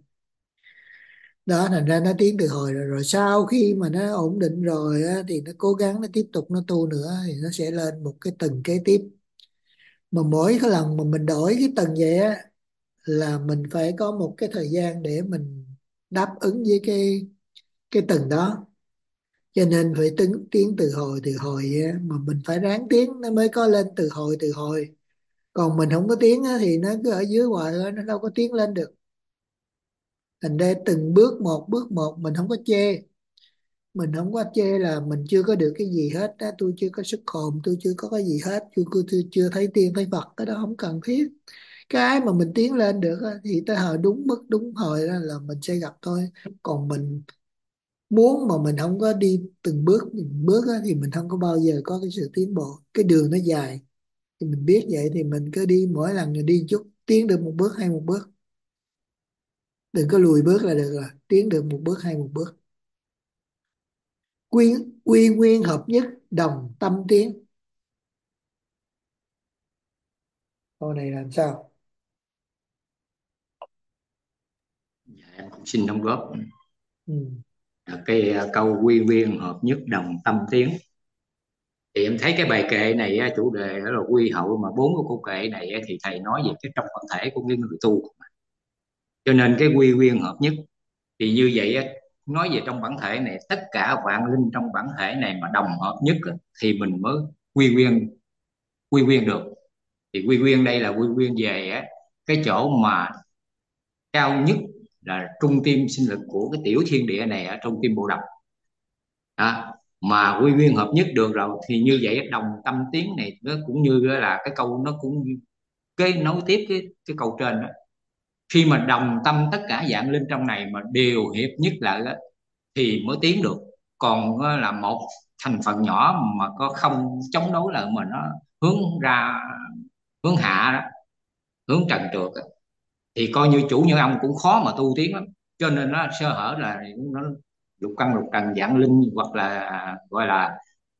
Đó thành ra nó tiến từ hồi rồi sau khi mà nó ổn định rồi á, thì nó cố gắng nó tiếp tục nó tu nữa thì nó sẽ lên một cái tầng kế tiếp. Mà mỗi cái lần mà mình đổi cái tầng vậy á, là mình phải có một cái thời gian để mình đáp ứng với cái tầng đó, cho nên phải tiến từ hồi á, mà mình phải ráng tiến nó mới có lên từ hồi. Còn mình không có tiến á, thì nó cứ ở dưới hoài thôi, nó đâu có tiến lên được. Thành ra từng bước một mình không có chê, mình không có chê là mình chưa có được cái gì hết á, tôi chưa có sức hồn, tôi chưa có cái gì hết, tôi chưa thấy tiên thấy Phật, cái đó không cần thiết. Cái mà mình tiến lên được á, thì tới hồi đúng mức đúng hồi đó là mình sẽ gặp thôi. Còn muốn mà mình không có đi từng bước á, thì mình không có bao giờ có cái sự tiến bộ. Cái đường nó dài thì mình biết vậy, thì mình cứ đi, mỗi lần mình đi chút, tiến được một bước hay một bước, đừng có lùi bước là được rồi, tiến được một bước hay một bước. Quy nguyên hợp nhất, đồng tâm tiến. Câu này làm sao? Dạ, em cũng xin đóng góp. Ừ. Cái câu quy viên hợp nhất đồng tâm tiến, thì em thấy cái bài kệ này chủ đề đó là quy hậu, mà bốn cái câu kệ này thì thầy nói về cái trong bản thể của cái người tu, cho nên cái quy viên hợp nhất thì như vậy nói về trong bản thể này, tất cả vạn linh trong bản thể này mà đồng hợp nhất thì mình mới quy nguyên được. Thì quy nguyên đây là quy nguyên về cái chỗ mà cao nhất, là trung tim sinh lực của cái tiểu thiên địa này ở trong tim bộ đập đó. Mà quy nguyên hợp nhất được rồi thì như vậy đồng tâm tiến này nó cũng như là cái câu, nó cũng cái nối tiếp cái câu trên đó. Khi mà đồng tâm tất cả dạng linh trong này mà đều hiệp nhất lại đó, thì mới tiến được. Còn là một thành phần nhỏ mà có không chống đối lại mà nó hướng ra, hướng hạ đó, hướng trần trượt á, thì coi như chủ nhân ông cũng khó mà tu tiến lắm. Cho nên nó sơ hở là nó lục căn lục trần dạng linh, hoặc là gọi là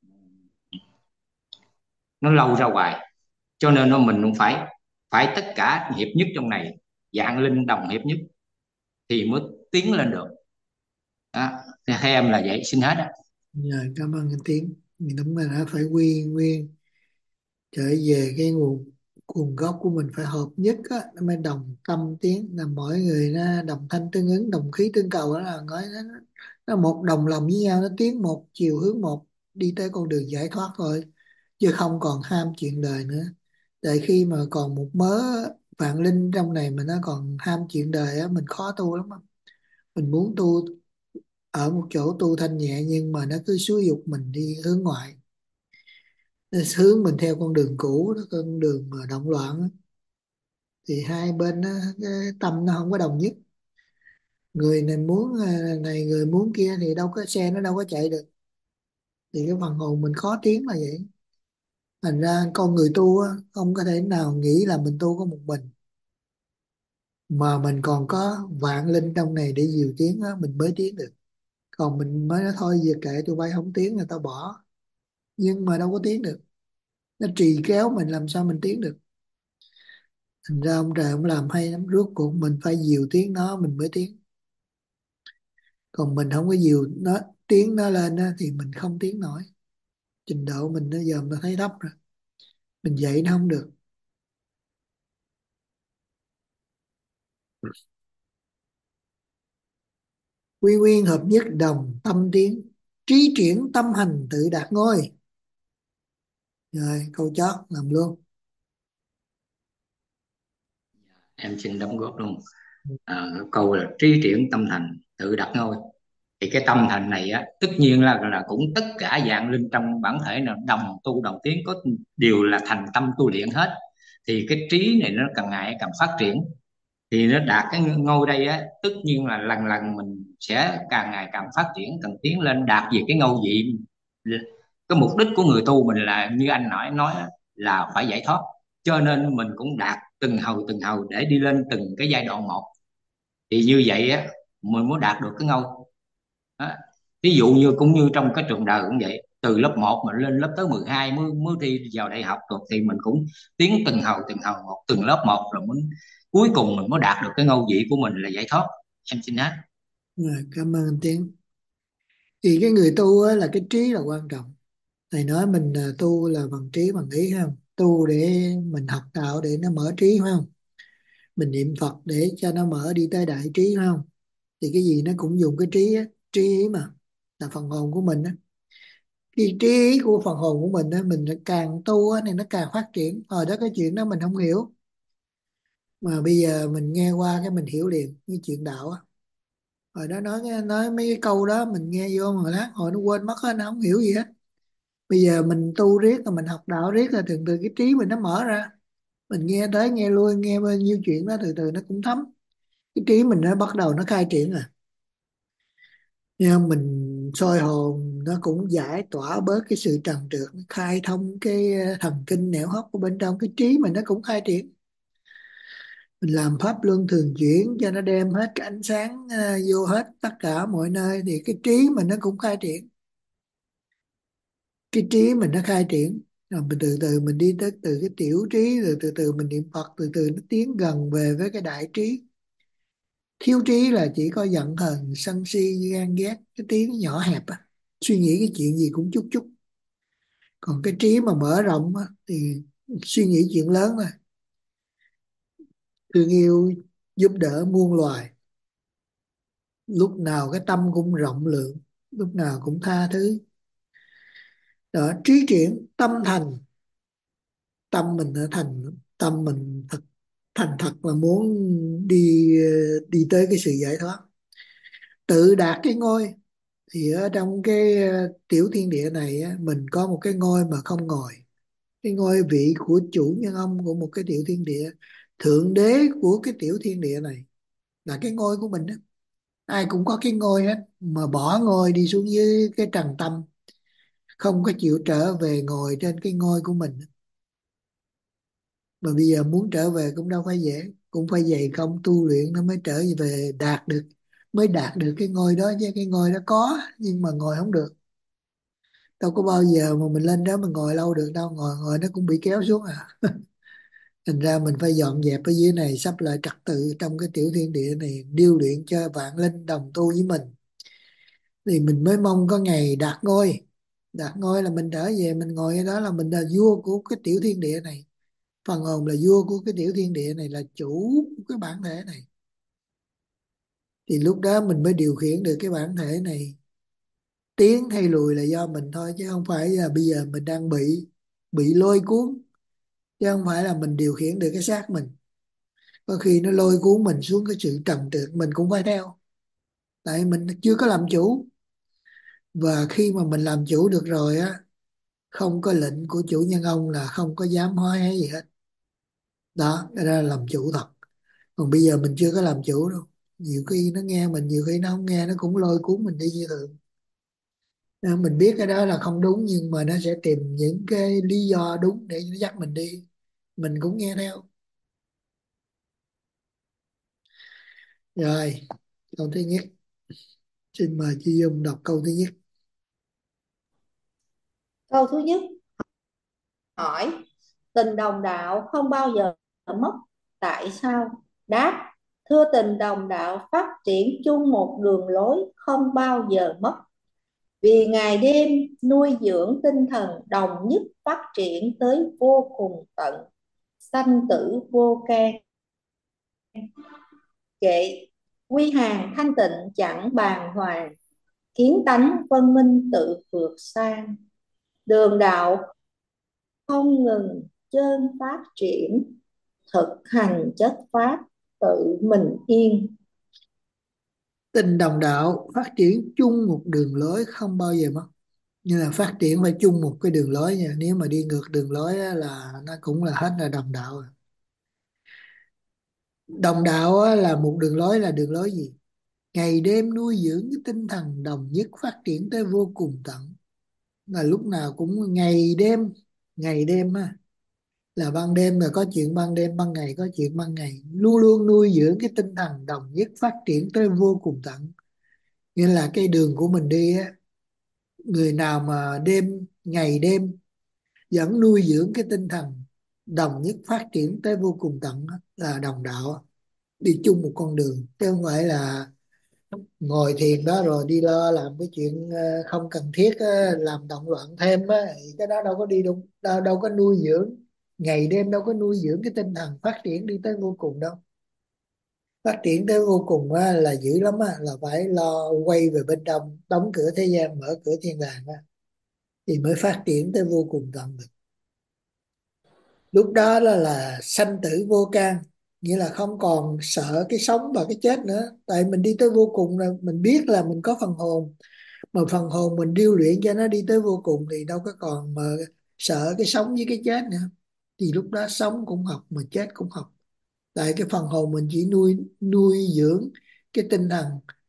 nó lâu ra hoài. Cho nên nó mình cũng phải phải tất cả hiệp nhất trong này, dạng linh đồng hiệp nhất thì mới tiến lên được đó. Theo em là vậy, xin hết á. Rồi, cảm ơn anh Tiến. Thì đúng là đã phải quy nguyên, trở về cái nguồn nguồn gốc của mình, phải hợp nhất á, nó mới đồng tâm tiến, là mỗi người nó đồng thanh tương ứng, đồng khí tương cầu, đó là nói nó một đồng lòng với nhau, nó tiến một chiều hướng một, đi tới con đường giải thoát thôi, chứ không còn ham chuyện đời nữa. Tại khi mà còn một mớ vạn linh trong này mà nó còn ham chuyện đời á, mình khó tu lắm á. Mình muốn tu ở một chỗ tu thanh nhẹ, nhưng mà nó cứ xúi giục mình đi hướng ngoại, nó hướng mình theo con đường cũ đó, con đường mà động loạn á. Thì hai bên nó, cái tâm nó không có đồng nhất, người này muốn này, người muốn kia, thì đâu có xe, nó đâu có chạy được. Thì cái phần hồn mình khó tiến là vậy. Thành ra con người tu á, không có thể nào nghĩ là mình tu có một mình, mà mình còn có vạn linh trong này để dìu tiến á, mình mới tiến được. Còn mình mới nói thôi giờ kệ tụi bay không tiến là tao bỏ, nhưng mà đâu có tiến được, nó trì kéo mình, làm sao mình tiến được. Thành ra ông trời ông làm hay lắm, rốt cuộc mình phải dìu tiếng nó mình mới tiến. Còn mình không có dìu nó, tiến nó lên á, thì mình không tiến nổi. Trình độ mình bây giờ nó thấy thấp rồi, mình dạy nó không được. Quy nguyên hợp nhất đồng tâm tiến, trí triển tâm hành tự đạt ngôi. Rồi câu chót làm luôn. Em xin đóng góp luôn. Câu là trí triển tâm thành tự đặt ngôi. Thì cái tâm thành này tất nhiên là cũng tất cả dạng linh trong bản thể nào đồng tu đồng tiến, có đều là thành tâm tu luyện hết. Thì cái trí này nó càng ngày càng phát triển, thì nó đạt cái ngôi đây tất nhiên là lần lần mình sẽ càng ngày càng phát triển, càng tiến lên, đạt về cái ngôi vị. Cái mục đích của người tu mình là như anh nói là phải giải thoát. Cho nên mình cũng đạt từng hầu để đi lên từng cái giai đoạn một. Thì như vậy mình mới đạt được cái ngôi đó. Ví dụ như cũng như trong cái trường đời cũng vậy, từ lớp một mình lên lớp tới 12 mới thi vào đại học được, thì mình cũng tiến từng hầu một, từng lớp một, rồi mới cuối cùng mình mới đạt được cái ngôi vị của mình là giải thoát. Em xin hết. Rồi, cảm ơn anh Tiến. Thì cái người tu á, là cái trí là quan trọng. Thầy nói mình tu là bằng trí bằng ý, phải không? Tu để mình học đạo để nó mở trí, phải không? Mình niệm Phật để cho nó mở đi tới đại trí, phải không? Thì cái gì nó cũng dùng cái trí á, trí ý mà, là phần hồn của mình á. Cái trí ý của phần hồn của mình á, mình càng tu á thì nó càng phát triển. Hồi đó cái chuyện đó mình không hiểu, mà bây giờ mình nghe qua cái mình hiểu liền cái chuyện đạo á. Hồi đó nói mấy cái câu đó mình nghe vô mà lát hồi nó quên mất hết, nó không hiểu gì hết. Bây giờ mình tu riết rồi mình học đạo riết, là từ từ cái trí mình nó mở ra, mình nghe tới nghe lui, nghe bao nhiêu chuyện đó từ từ nó cũng thấm, cái trí mình nó bắt đầu nó khai triển rồi. Nhưng mình soi hồn nó cũng giải tỏa bớt cái sự trần trượt, khai thông cái thần kinh nẻo hấp của bên trong, cái trí mình nó cũng khai triển. Mình làm pháp luân thường chuyển cho nó đem hết cái ánh sáng vô hết tất cả mọi nơi, thì cái trí mình nó cũng khai triển. Cái trí mình nó khai triển rồi mình từ từ mình đi tới từ cái tiểu trí, rồi từ từ mình niệm Phật, từ từ nó tiến gần về với cái đại trí. Thiếu trí là chỉ có giận hờn sân si ghen ghét, cái trí nó nhỏ hẹp á, suy nghĩ cái chuyện gì cũng chút chút. Còn cái trí mà mở rộng á, thì suy nghĩ chuyện lớn thôi, thương yêu giúp đỡ muôn loài, lúc nào cái tâm cũng rộng lượng, lúc nào cũng tha thứ. Đó, trí triển tâm thành, tâm mình đã thành, tâm mình thật thành thật là muốn đi đi tới cái sự giải thoát, tự đạt cái ngôi. Thì ở trong cái tiểu thiên địa này á, mình có một cái ngôi mà không ngồi, cái ngôi vị của chủ nhân ông của một cái tiểu thiên địa, thượng đế của cái tiểu thiên địa này là cái ngôi của mình đó. Ai cũng có cái ngôi hết, mà bỏ ngôi đi xuống dưới cái trần tâm, không có chịu trở về ngồi trên cái ngôi của mình. Mà bây giờ muốn trở về cũng đâu phải dễ, cũng phải dày công tu luyện nó mới trở về đạt được, mới đạt được cái ngôi đó. Chứ cái ngôi đó có nhưng mà ngồi không được, đâu có bao giờ mà mình lên đó mình ngồi lâu được đâu, ngồi ngồi nó cũng bị kéo xuống à. Thành ra mình phải dọn dẹp ở dưới này, sắp lại trật tự trong cái tiểu thiên địa này, điêu luyện cho vạn linh đồng tu với mình, thì mình mới mong có ngày đạt ngôi. Đạt ngôi là mình trở về mình ngồi ở đó, là mình là vua của cái tiểu thiên địa này, phần hồn là vua của cái tiểu thiên địa này, là chủ của cái bản thể này. Thì lúc đó mình mới điều khiển được cái bản thể này, tiến hay lùi là do mình thôi, chứ không phải là bây giờ mình đang bị lôi cuốn, chứ không phải là mình điều khiển được cái xác mình. Có khi nó lôi cuốn mình xuống cái sự trần trượt, mình cũng phải theo, tại mình chưa có làm chủ. Và khi mà mình làm chủ được rồi á, không có lệnh của chủ nhân ông là không có dám hó hé gì hết. Đó, cái đó là làm chủ thật. Còn bây giờ mình chưa có làm chủ đâu, nhiều khi nó nghe mình, nhiều khi nó không nghe, nó cũng lôi cuốn mình đi như thường. Nên mình biết cái đó là không đúng, nhưng mà nó sẽ tìm những cái lý do đúng để nó dắt mình đi, mình cũng nghe theo. Rồi, câu thứ nhất, xin mời chị Dung đọc câu thứ nhất. Câu thứ nhất hỏi: tình đồng đạo không bao giờ mất, tại sao? Đáp: thưa, tình đồng đạo phát triển chung một đường lối không bao giờ mất, vì ngày đêm nuôi dưỡng tinh thần đồng nhất phát triển tới vô cùng tận, sanh tử vô can. Kệ quy hàng thanh tịnh chẳng bàng hoàng, kiến tánh phân minh tự vượt sang. Đường đạo không ngừng chơn phát triển, thực hành chất pháp tự mình yên. Tình đồng đạo phát triển chung một đường lối không bao giờ mất. Nhưng là phát triển phải chung một cái đường lối nha, nếu mà đi ngược đường lối á, là nó cũng là hết là đồng đạo rồi. Đồng đạo á, là một đường lối, là đường lối gì? Ngày đêm nuôi dưỡng cái tinh thần đồng nhất phát triển tới vô cùng tận, là lúc nào cũng ngày đêm á, là ban đêm là có chuyện ban đêm, ban ngày có chuyện ban ngày, luôn luôn nuôi dưỡng cái tinh thần đồng nhất phát triển tới vô cùng tận. Nghĩa là cái đường của mình đi á, người nào mà ngày đêm vẫn nuôi dưỡng cái tinh thần đồng nhất phát triển tới vô cùng tận á, là đồng đạo, đi chung một con đường, chứ không phải là ngồi thiền đó rồi đi lo làm cái chuyện không cần thiết á, làm động loạn thêm á, thì cái đó đâu có đi đúng, đâu có nuôi dưỡng, ngày đêm đâu có nuôi dưỡng cái tinh thần phát triển đi tới vô cùng đâu. Phát triển tới vô cùng á, là dữ lắm á, là phải lo quay về bên trong, đóng cửa thế gian mở cửa thiên đàng á, thì mới phát triển tới vô cùng tận được. Lúc đó là sanh tử vô can, nghĩa là không còn sợ cái sống và cái chết nữa, tại mình đi tới vô cùng rồi, mình biết là mình có phần hồn, mà phần hồn mình điêu luyện cho nó đi tới vô cùng thì đâu có còn mà sợ cái sống với cái chết nữa. Thì lúc đó sống cũng học mà chết cũng học, tại cái phần hồn mình chỉ nuôi nuôi dưỡng cái tinh thần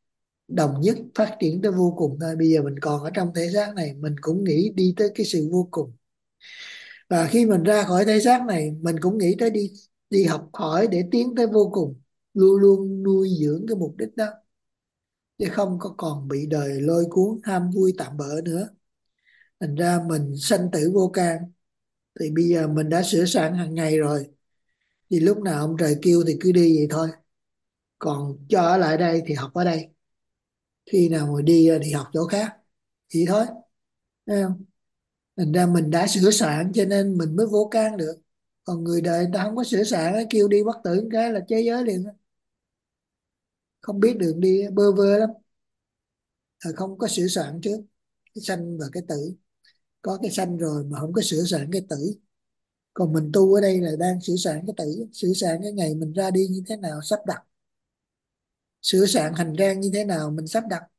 đồng nhất phát triển tới vô cùng thôi. Bây giờ mình còn ở trong thể xác này, mình cũng nghĩ đi tới cái sự vô cùng, và khi mình ra khỏi thể xác này mình cũng nghĩ tới đi đi học hỏi để tiến tới vô cùng, luôn luôn nuôi dưỡng cái mục đích đó, chứ không có còn bị đời lôi cuốn ham vui tạm bợ nữa. Thành ra mình sanh tử vô can, thì bây giờ mình đã sửa soạn hàng ngày rồi, thì lúc nào ông trời kêu thì cứ đi vậy thôi, còn cho ở lại đây thì học ở đây, khi nào mà đi thì học chỗ khác, vậy thôi. Thấy không? Thành ra mình đã sửa soạn cho nên mình mới vô can được, còn người đời người ta không có sửa soạn á, kêu đi bất tử một cái là chế giới liền á. Không biết đường đi, bơ vơ lắm. Không có sửa soạn trước cái sanh và cái tử, có cái sanh rồi mà không có sửa soạn cái tử. Còn mình tu ở đây là đang sửa soạn cái tử, sửa soạn cái ngày mình ra đi như thế nào sắp đặt, sửa soạn hành trang như thế nào mình sắp đặt.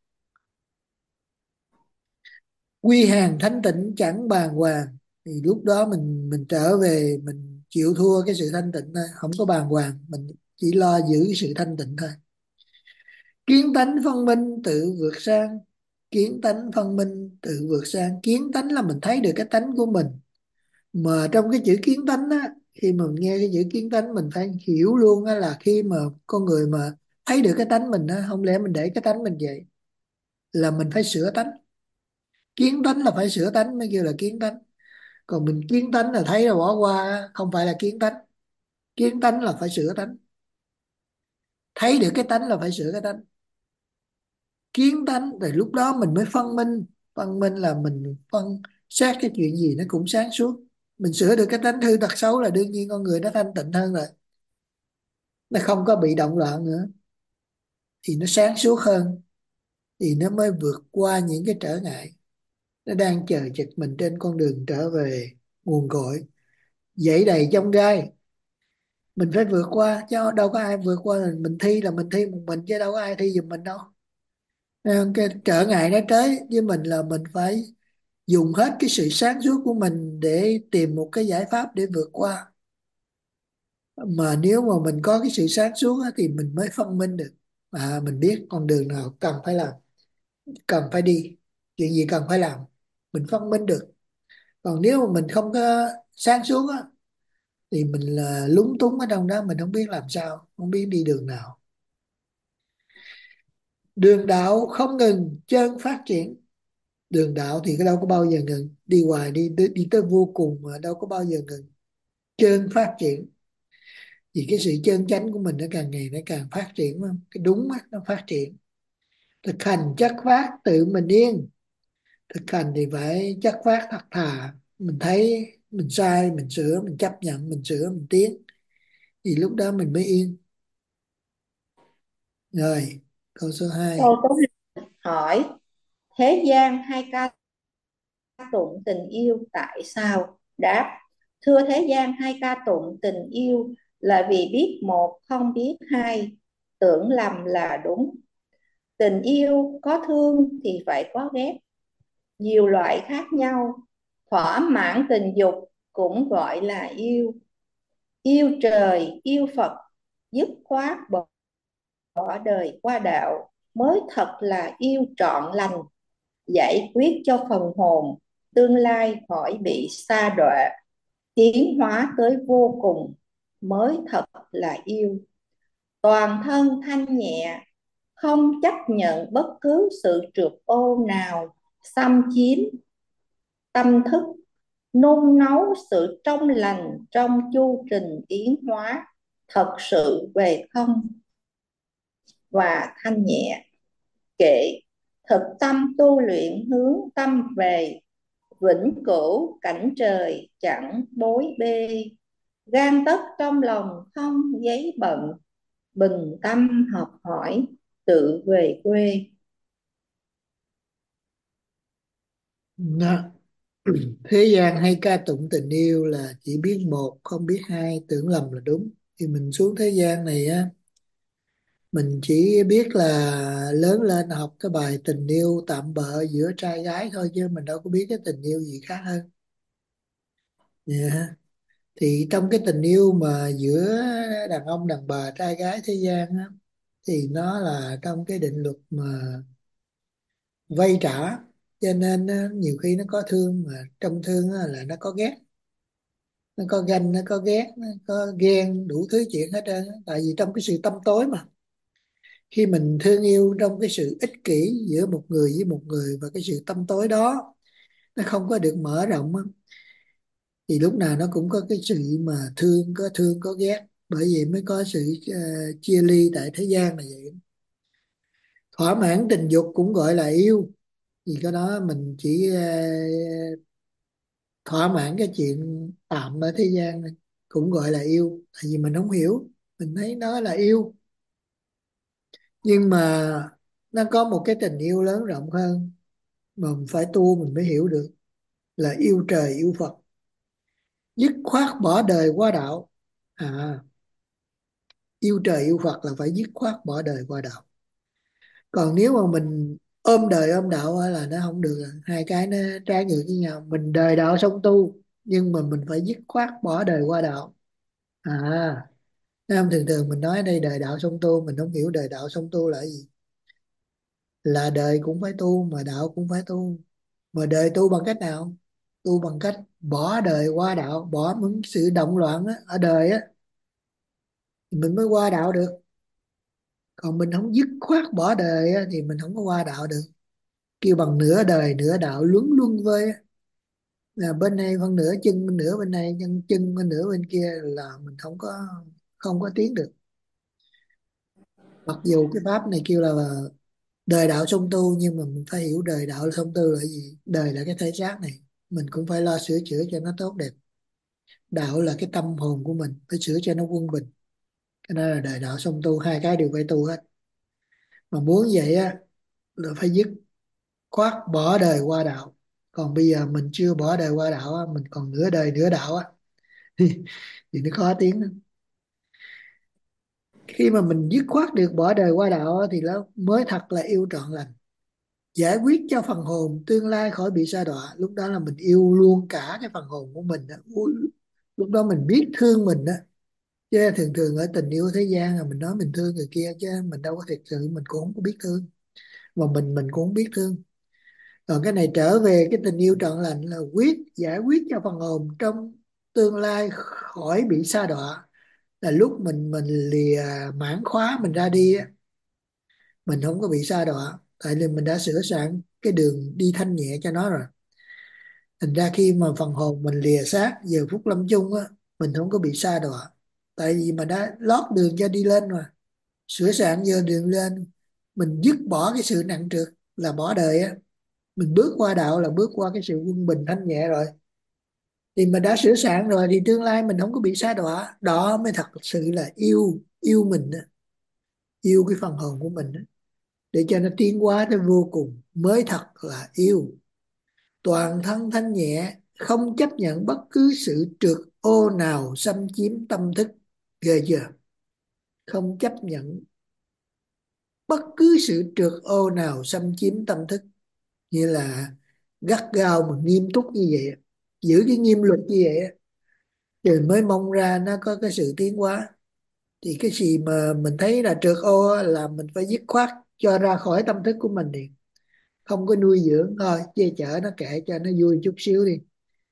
Quy hàng thánh tịnh chẳng bàng hoàng, thì lúc đó mình trở về, mình chịu thua cái sự thanh tịnh thôi, không có bàng hoàng, mình chỉ lo giữ cái sự thanh tịnh thôi. Kiến tánh phân minh tự vượt sang, kiến tánh phân minh tự vượt sang. Kiến tánh là mình thấy được cái tánh của mình, mà trong cái chữ kiến tánh á, khi mà mình nghe cái chữ kiến tánh mình phải hiểu luôn á, là khi mà con người mà thấy được cái tánh mình á, không lẽ mình để cái tánh mình vậy, là mình phải sửa tánh. Kiến tánh là phải sửa tánh mới kêu là kiến tánh, còn mình kiến tánh là thấy rồi bỏ qua á, không phải là kiến tánh. Kiến tánh là phải sửa tánh, thấy được cái tánh là phải sửa cái tánh. Kiến tánh rồi lúc đó mình mới phân minh. Phân minh là mình phân xét cái chuyện gì nó cũng sáng suốt. Mình sửa được cái tánh hư tật xấu là đương nhiên con người nó thanh tịnh hơn rồi, nó không có bị động loạn nữa, thì nó sáng suốt hơn, thì nó mới vượt qua những cái trở ngại nó đang chờ chực mình trên con đường trở về nguồn cội. Dãy đầy chông gai mình phải vượt qua, chứ đâu có ai vượt qua. Mình thi là mình thi một mình chứ đâu có ai thi giùm mình đâu. Cái trở ngại nó tới với mình là mình phải dùng hết cái sự sáng suốt của mình để tìm một cái giải pháp để vượt qua. Mà nếu mà mình có cái sự sáng suốt á, thì mình mới phân minh được, mình biết con đường nào cần phải làm, cần phải đi, chuyện gì cần phải làm, mình phân minh được. Còn nếu mà mình không có sáng suốt á, thì mình là lúng túng ở trong đó, mình không biết làm sao, không biết đi đường nào. Đường đạo không ngừng chân phát triển. Đường đạo thì cái đâu có bao giờ ngừng, đi hoài đi tới vô cùng mà đâu có bao giờ ngừng. Chân phát triển, vì cái sự chân chánh của mình nó càng ngày nó càng phát triển mà. Cái đúng á, nó phát triển. Thực hành chất phát tự mình yên. Thực hành thì phải chất phát thật thà, mình thấy mình sai mình sửa, mình chấp nhận mình sửa mình tiến, thì lúc đó mình mới yên. Rồi, câu số Câu 2. số 2 hỏi: thế gian hay ca tụng tình yêu tại sao? Đáp: thưa thế gian hay ca tụng tình yêu là vì biết một không biết hai, tưởng lầm là đúng. Tình yêu có thương thì phải có ghét, nhiều loại khác nhau. Thỏa mãn tình dục cũng gọi là yêu. Yêu trời yêu Phật, dứt khoát bỏ đời qua đạo, mới thật là yêu trọn lành, giải quyết cho phần hồn tương lai khỏi bị sa đọa, tiến hóa tới vô cùng, mới thật là yêu. Toàn thân thanh nhẹ, không chấp nhận bất cứ sự trượt ô nào xâm chiếm tâm thức, nung nấu sự trong lành trong chu trình tiến hóa, thật sự về không và thanh nhẹ. Kệ thực tâm tu luyện hướng tâm về vĩnh cửu cảnh trời chẳng bối bê, gan tất trong lòng không giấy bận, bình tâm học hỏi tự về quê. Đó. Thế gian hay ca tụng tình yêu là chỉ biết một không biết hai, tưởng lầm là đúng. Thì mình xuống thế gian này á, mình chỉ biết là lớn lên học cái bài tình yêu tạm bợ giữa trai gái thôi, chứ mình đâu có biết cái tình yêu gì khác hơn. Dạ. Thì trong cái tình yêu mà giữa đàn ông đàn bà trai gái thế gian á, thì nó là trong cái định luật mà vay trả, cho nên á, nhiều khi nó có thương, mà trong thương á, là nó có ghét, nó có ganh, nó có ghét, nó có ghen, đủ thứ chuyện hết trơn á. Tại vì trong cái sự tâm tối mà, khi mình thương yêu trong cái sự ích kỷ giữa một người với một người, và cái sự tâm tối đó nó không có được mở rộng á, thì lúc nào nó cũng có cái sự mà thương có ghét, bởi vậy mới có sự chia ly tại thế gian là vậy. Thỏa mãn tình dục cũng gọi là yêu, vì cái đó mình chỉ thỏa mãn cái chuyện tạm ở thế gian này, cũng gọi là yêu, tại vì mình không hiểu, mình thấy đó là yêu. Nhưng mà nó có một cái tình yêu lớn rộng hơn mà mình phải tu mình mới hiểu được, là yêu trời yêu Phật, dứt khoát bỏ đời qua đạo. À, yêu trời yêu Phật là phải dứt khoát bỏ đời qua đạo. Còn nếu mà mình ôm đời ôm đạo á là nó không được à. Hai cái nó trái ngược với nhau. Mình đời đạo xong tu, nhưng mà mình phải dứt khoát bỏ đời qua đạo. À, Nam thường thường mình nói ở đây đời đạo xong tu, mình không hiểu đời đạo xong tu là gì. Là đời cũng phải tu mà đạo cũng phải tu. Mà đời tu bằng cách nào? Tu bằng cách bỏ đời qua đạo, bỏ những sự động loạn á, ở đời á, thì mình mới qua đạo được. Còn mình không dứt khoát bỏ đời á, thì mình không có qua đạo được. Kêu bằng nửa đời nửa đạo, luống luân vơi á. Là bên này phân nửa, chân bên nửa bên này, chân chân bên nửa bên kia, là mình không có tiến được. Mặc dù cái pháp này kêu là đời đạo song tu, nhưng mà mình phải hiểu đời đạo song tu là gì. Đời là cái thể xác này, mình cũng phải lo sửa chữa cho nó tốt đẹp. Đạo là cái tâm hồn của mình, phải sửa cho nó quân bình. Cái đó là đời đạo song tu, hai cái đều phải tu hết. Mà muốn vậy á là phải dứt khoát bỏ đời qua đạo. Còn bây giờ mình chưa bỏ đời qua đạo á, mình còn nửa đời nửa đạo á, thì nó khó tiến lắm. Khi mà mình dứt khoát được bỏ đời qua đạo á, thì nó mới thật là yêu trọn lành, giải quyết cho phần hồn tương lai khỏi bị sa đọa. Lúc đó là mình yêu luôn cả cái phần hồn của mình đó. Ui, lúc đó mình biết thương mình đó. Chứ thường thường ở tình yêu thế gian là mình nói mình thương người kia, chứ mình đâu có thực sự, mình cũng không có biết thương, mà mình cũng không biết thương. Còn cái này trở về cái tình yêu trọn lành là giải quyết cho phần hồn trong tương lai khỏi bị sa đọa. Là lúc mình lìa mãn khóa mình ra đi á, mình không có bị sa đọa, tại vì mình đã sửa soạn cái đường đi thanh nhẹ cho nó rồi. Thành ra khi mà phần hồn mình lìa xác giờ phút lâm chung á, mình không có bị sa đọa, tại vì mà đã lót đường cho đi lên mà, sửa soạn giờ đường lên. Mình dứt bỏ cái sự nặng trược là bỏ đời á, mình bước qua đạo là bước qua cái sự quân bình thanh nhẹ rồi, thì mình đã sửa soạn rồi, thì tương lai mình không có bị sa đọa. Đó mới thật sự là yêu yêu mình á, yêu cái phần hồn của mình á, để cho nó tiến hóa tới vô cùng mới thật là yêu. Toàn thân thanh nhẹ, không chấp nhận bất cứ sự trược ô nào xâm chiếm tâm thức. Ghê chưa? Không chấp nhận bất cứ sự trược ô nào xâm chiếm tâm thức, như là gắt gao mà nghiêm túc như vậy, giữ cái nghiêm luật như vậy, thì mới mong ra nó có cái sự tiến hóa. Thì cái gì mà mình thấy là trược ô á, là mình phải dứt khoát cho ra khỏi tâm thức của mình, thì không có nuôi dưỡng, thôi che chở nó, kệ cho nó vui chút xíu đi,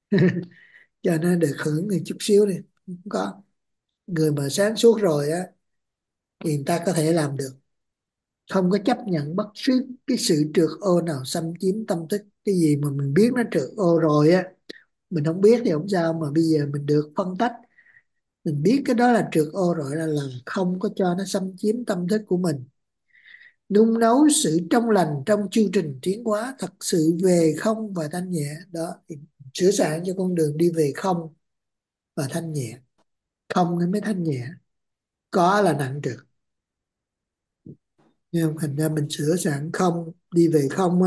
cho nó được hưởng người chút xíu đi. Không có. Người mà sáng suốt rồi á thì người ta có thể làm được, không có chấp nhận bất cứ cái sự trược ô nào xâm chiếm tâm thức. Cái gì mà mình biết nó trược ô rồi á, mình không biết thì không sao, mà bây giờ mình được phân tách, mình biết cái đó là trược ô rồi, là không có cho nó xâm chiếm tâm thức của mình. Nung nấu sự trong lành trong chương trình tiến hóa thật sự về không và thanh nhẹ đó, thì sửa soạn cho con đường đi về không và thanh nhẹ. Không nên mới thanh nhẹ, có là nặng trược. Nhưng không, thành ra mình sửa soạn không đi về không á,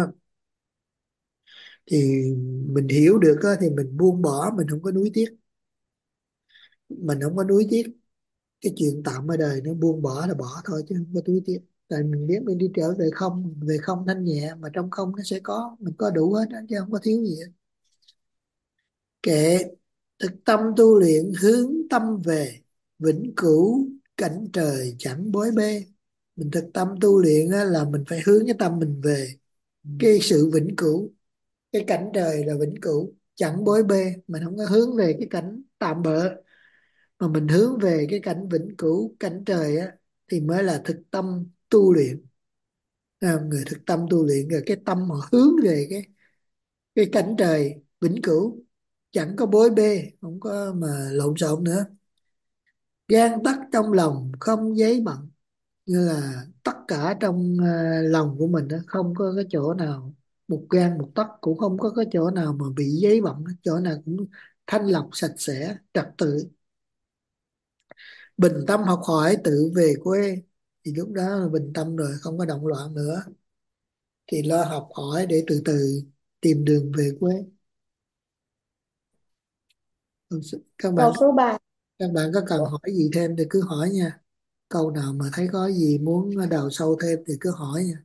thì mình hiểu được á, thì mình buông bỏ, mình không có nuối tiếc. Mình không có nuối tiếc cái chuyện tạm ở đời, nó buông bỏ là bỏ thôi, chứ không có nuối tiếc. Tại mình biết mình đi trở về không, về không thanh nhẹ, mà trong không nó sẽ có, mình có đủ hết á, chứ không có thiếu gì hết. Kệ, thực tâm tu luyện hướng tâm về vĩnh cửu cảnh trời chẳng bối bê. Mình thực tâm tu luyện á, là mình phải hướng cái tâm mình về cái sự vĩnh cửu, cái cảnh trời là vĩnh cửu chẳng bối bê. Mình không có hướng về cái cảnh tạm bợ, mà mình hướng về cái cảnh vĩnh cửu, cảnh trời á, thì mới là thực tâm tu luyện. Người thực tâm tu luyện rồi cái tâm họ hướng về cái cảnh trời vĩnh cửu, chẳng có bối bê, không có mà lộn xộn nữa. Gan tắc trong lòng không giấy bận, như là tất cả trong lòng của mình đó, không có cái chỗ nào, một gan một tấc cũng không có cái chỗ nào mà bị giấy bận, chỗ nào cũng thanh lọc sạch sẽ trật tự. Bình tâm học hỏi tự về quê, thì lúc đó là bình tâm rồi, không có động loạn nữa, thì lo học hỏi để từ từ tìm đường về quê. các bạn Câu số 3. các bạn có cần hỏi gì thêm thì cứ hỏi nha. Câu nào mà thấy có gì muốn đào sâu thêm thì cứ hỏi nha.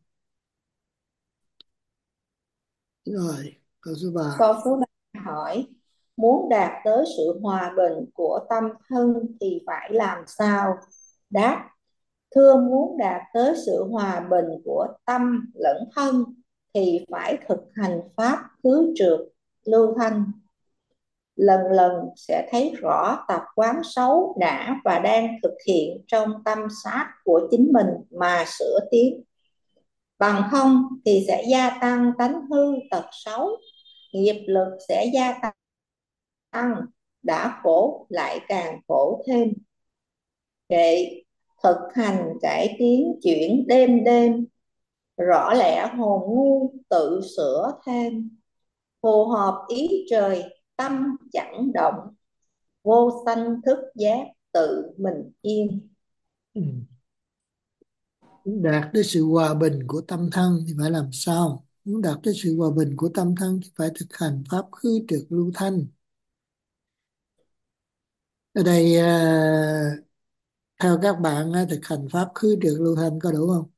Rồi, câu số 3. Câu số 3 hỏi: muốn đạt tới sự hòa bình của tâm thân thì phải làm sao? Đáp: thưa, muốn đạt tới sự hòa bình của tâm lẫn thân thì phải thực hành pháp khứ trượt lưu thanh. Lần lần sẽ thấy rõ tập quán xấu đã và đang thực hiện trong tâm xác của chính mình mà sửa tiến. Bằng không thì sẽ gia tăng tánh hư tật xấu, nghiệp lực sẽ gia tăng, đã khổ lại càng khổ thêm. Đệ, thực hành cải tiến chuyển đêm đêm, rõ lẽ hồn ngu tự sửa thêm. Phù hợp ý trời tâm chẳng động, vô sanh thức giác tự mình yên. Ừ. Muốn đạt tới sự hòa bình của tâm thân thì phải làm sao? Muốn đạt tới sự hòa bình của tâm thân thì phải thực hành pháp khứ trượt lưu thanh. Ở đây theo các bạn thực hành pháp khứ trượt lưu thanh có đủ không?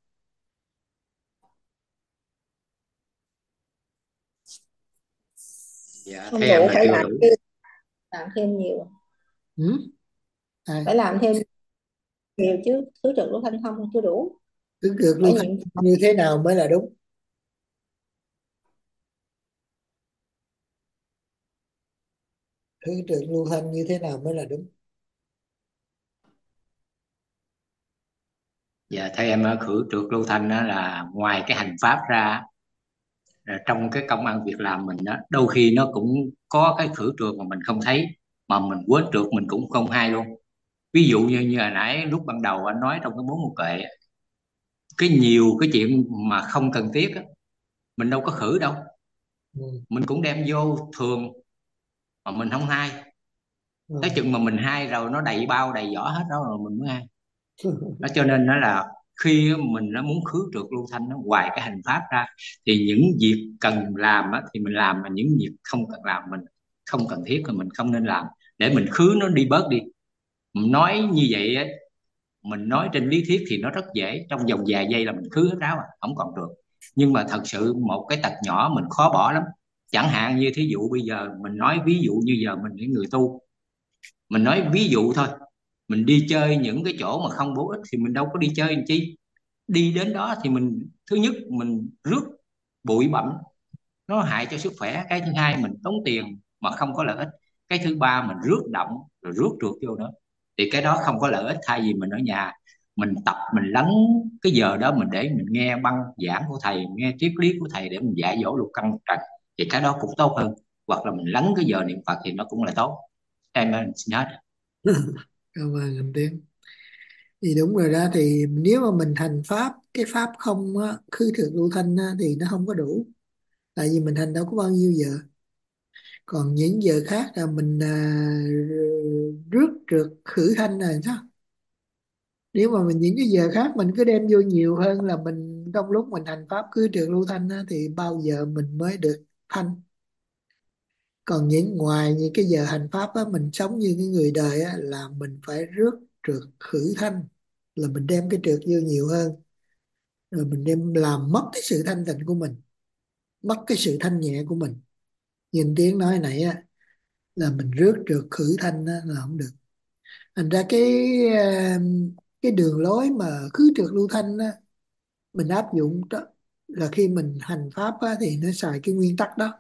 Dạ Không theo em đủ, là phải chưa đủ. làm thêm nhiều, Ừ? À, phải làm thêm nhiều chứ, thứ trực lưu thanh không chưa đủ. khứ trượt lưu Phải thanh nhiệm như thế nào mới là đúng? Khứ trượt lưu thanh như thế nào mới là đúng? Dạ theo em khử trượt lưu thanh đó là ngoài cái hành pháp ra, trong cái công ăn việc làm mình đó, đôi khi nó cũng có cái khử trượt mà mình không thấy, mà mình quên trượt mình cũng không hay luôn. Ví dụ như hồi nãy lúc ban đầu anh nói trong cái bốn mục kệ, cái nhiều cái chuyện mà không cần thiết á, mình đâu có khử đâu, Ừ. mình cũng đem vô thường mà mình không hay. Tới Ừ. chừng mà mình hay rồi nó đầy bao đầy vỏ hết đó rồi mình mới hay. Đó cho nên nó là khi mình nó muốn khứ trượt lưu thanh nó ngoài cái hành pháp ra, thì những việc cần làm á, thì mình làm, mà những việc không cần làm mình không cần thiết thì mình không nên làm, để mình khứ nó đi bớt đi. Mình nói như vậy á, mình nói trên lý thuyết thì nó rất dễ, trong vòng vài giây là mình khứ hết ráo không còn được. Nhưng mà thật sự một cái tật nhỏ mình khó bỏ lắm. Chẳng hạn như thí dụ bây giờ mình nói, ví dụ như giờ mình là người tu, mình nói ví dụ thôi, mình đi chơi những cái chỗ mà không bổ ích thì mình đâu có đi chơi làm chi. Đi đến đó thì mình, thứ nhất mình rước bụi bặm, nó hại cho sức khỏe. Cái thứ hai mình tốn tiền mà không có lợi ích. Cái thứ ba mình rước động rồi rước trượt vô nữa, thì cái đó không có lợi ích. Thay vì mình ở nhà mình tập, mình lắng cái giờ đó mình để mình nghe băng giảng của thầy, nghe triết lý của thầy để mình dạy dỗ lục căn lục trần, thì cái đó cũng tốt hơn. Hoặc là mình lắng cái giờ niệm Phật thì nó cũng là tốt. Em xin hết. Cảm ơn anh Tiến. Thì đúng rồi đó, thì nếu mà mình hành pháp, cái pháp không á, khứ trượt lưu thanh á, thì nó không có đủ, tại vì mình hành đâu có bao nhiêu giờ. Còn những giờ khác là mình rước trượt khử thanh này sao? Nếu mà mình những cái giờ khác mình cứ đem vô nhiều hơn là mình, trong lúc mình hành pháp cứ trượt lưu thanh á, thì bao giờ mình mới được thanh. Còn ngoài những cái giờ hành pháp á, mình sống như cái người đời á, là mình phải rước trượt khử thanh, là mình đem cái trượt vô nhiều hơn, rồi mình đem làm mất cái sự thanh tịnh của mình, mất cái sự thanh nhẹ của mình. Nhìn tiếng nói này á, là mình rước trượt khử thanh á, là không được. Thành ra cái đường lối mà khứ trượt lưu thanh á, mình áp dụng đó là khi mình hành pháp á, thì nó xài cái nguyên tắc đó,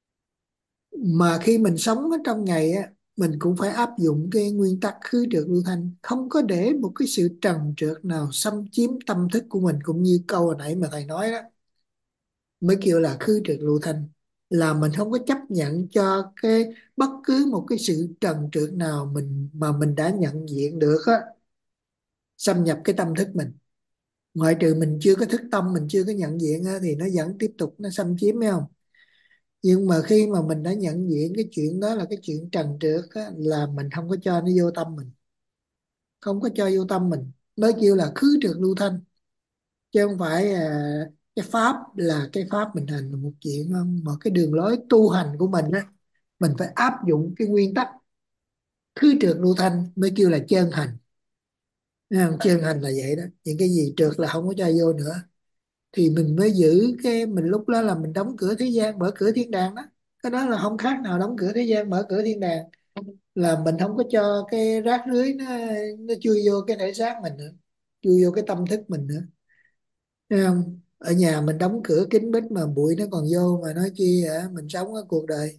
mà khi mình sống ở trong ngày á, mình cũng phải áp dụng cái nguyên tắc khứ trượt lưu thanh, không có để một cái sự trần trượt nào xâm chiếm tâm thức của mình, cũng như câu hồi nãy mà thầy nói đó mới kêu là khứ trượt lưu thanh, là mình không có chấp nhận cho cái bất cứ một cái sự trần trượt nào mình đã nhận diện được á xâm nhập cái tâm thức mình, ngoại trừ mình chưa có thức tâm, mình chưa có nhận diện á, thì nó vẫn tiếp tục nó xâm chiếm, phải không? Nhưng mà khi mà mình đã nhận diện cái chuyện đó là cái chuyện trần trượt á, là mình không có cho nó vô tâm mình, không có cho vô tâm mình, mới kêu là khứ trượt lưu thanh, chứ không phải cái pháp là cái pháp mình hành là một chuyện không, mà cái đường lối tu hành của mình á, mình phải áp dụng cái nguyên tắc khứ trượt lưu thanh mới kêu là chân hành. Thấy không? Chân hành là vậy đó, những cái gì trượt là không có cho vô nữa, thì mình mới giữ cái mình, lúc đó là mình đóng cửa thế gian mở cửa thiên đàng đó. Cái đó là không khác nào đóng cửa thế gian mở cửa thiên đàng, là mình không có cho cái rác rưới nó chui vô cái thể xác mình nữa, chui vô cái tâm thức mình nữa. Thấy không? Ở nhà mình đóng cửa kín mít mà bụi nó còn vô, mà nói chi hả, mình sống ở cuộc đời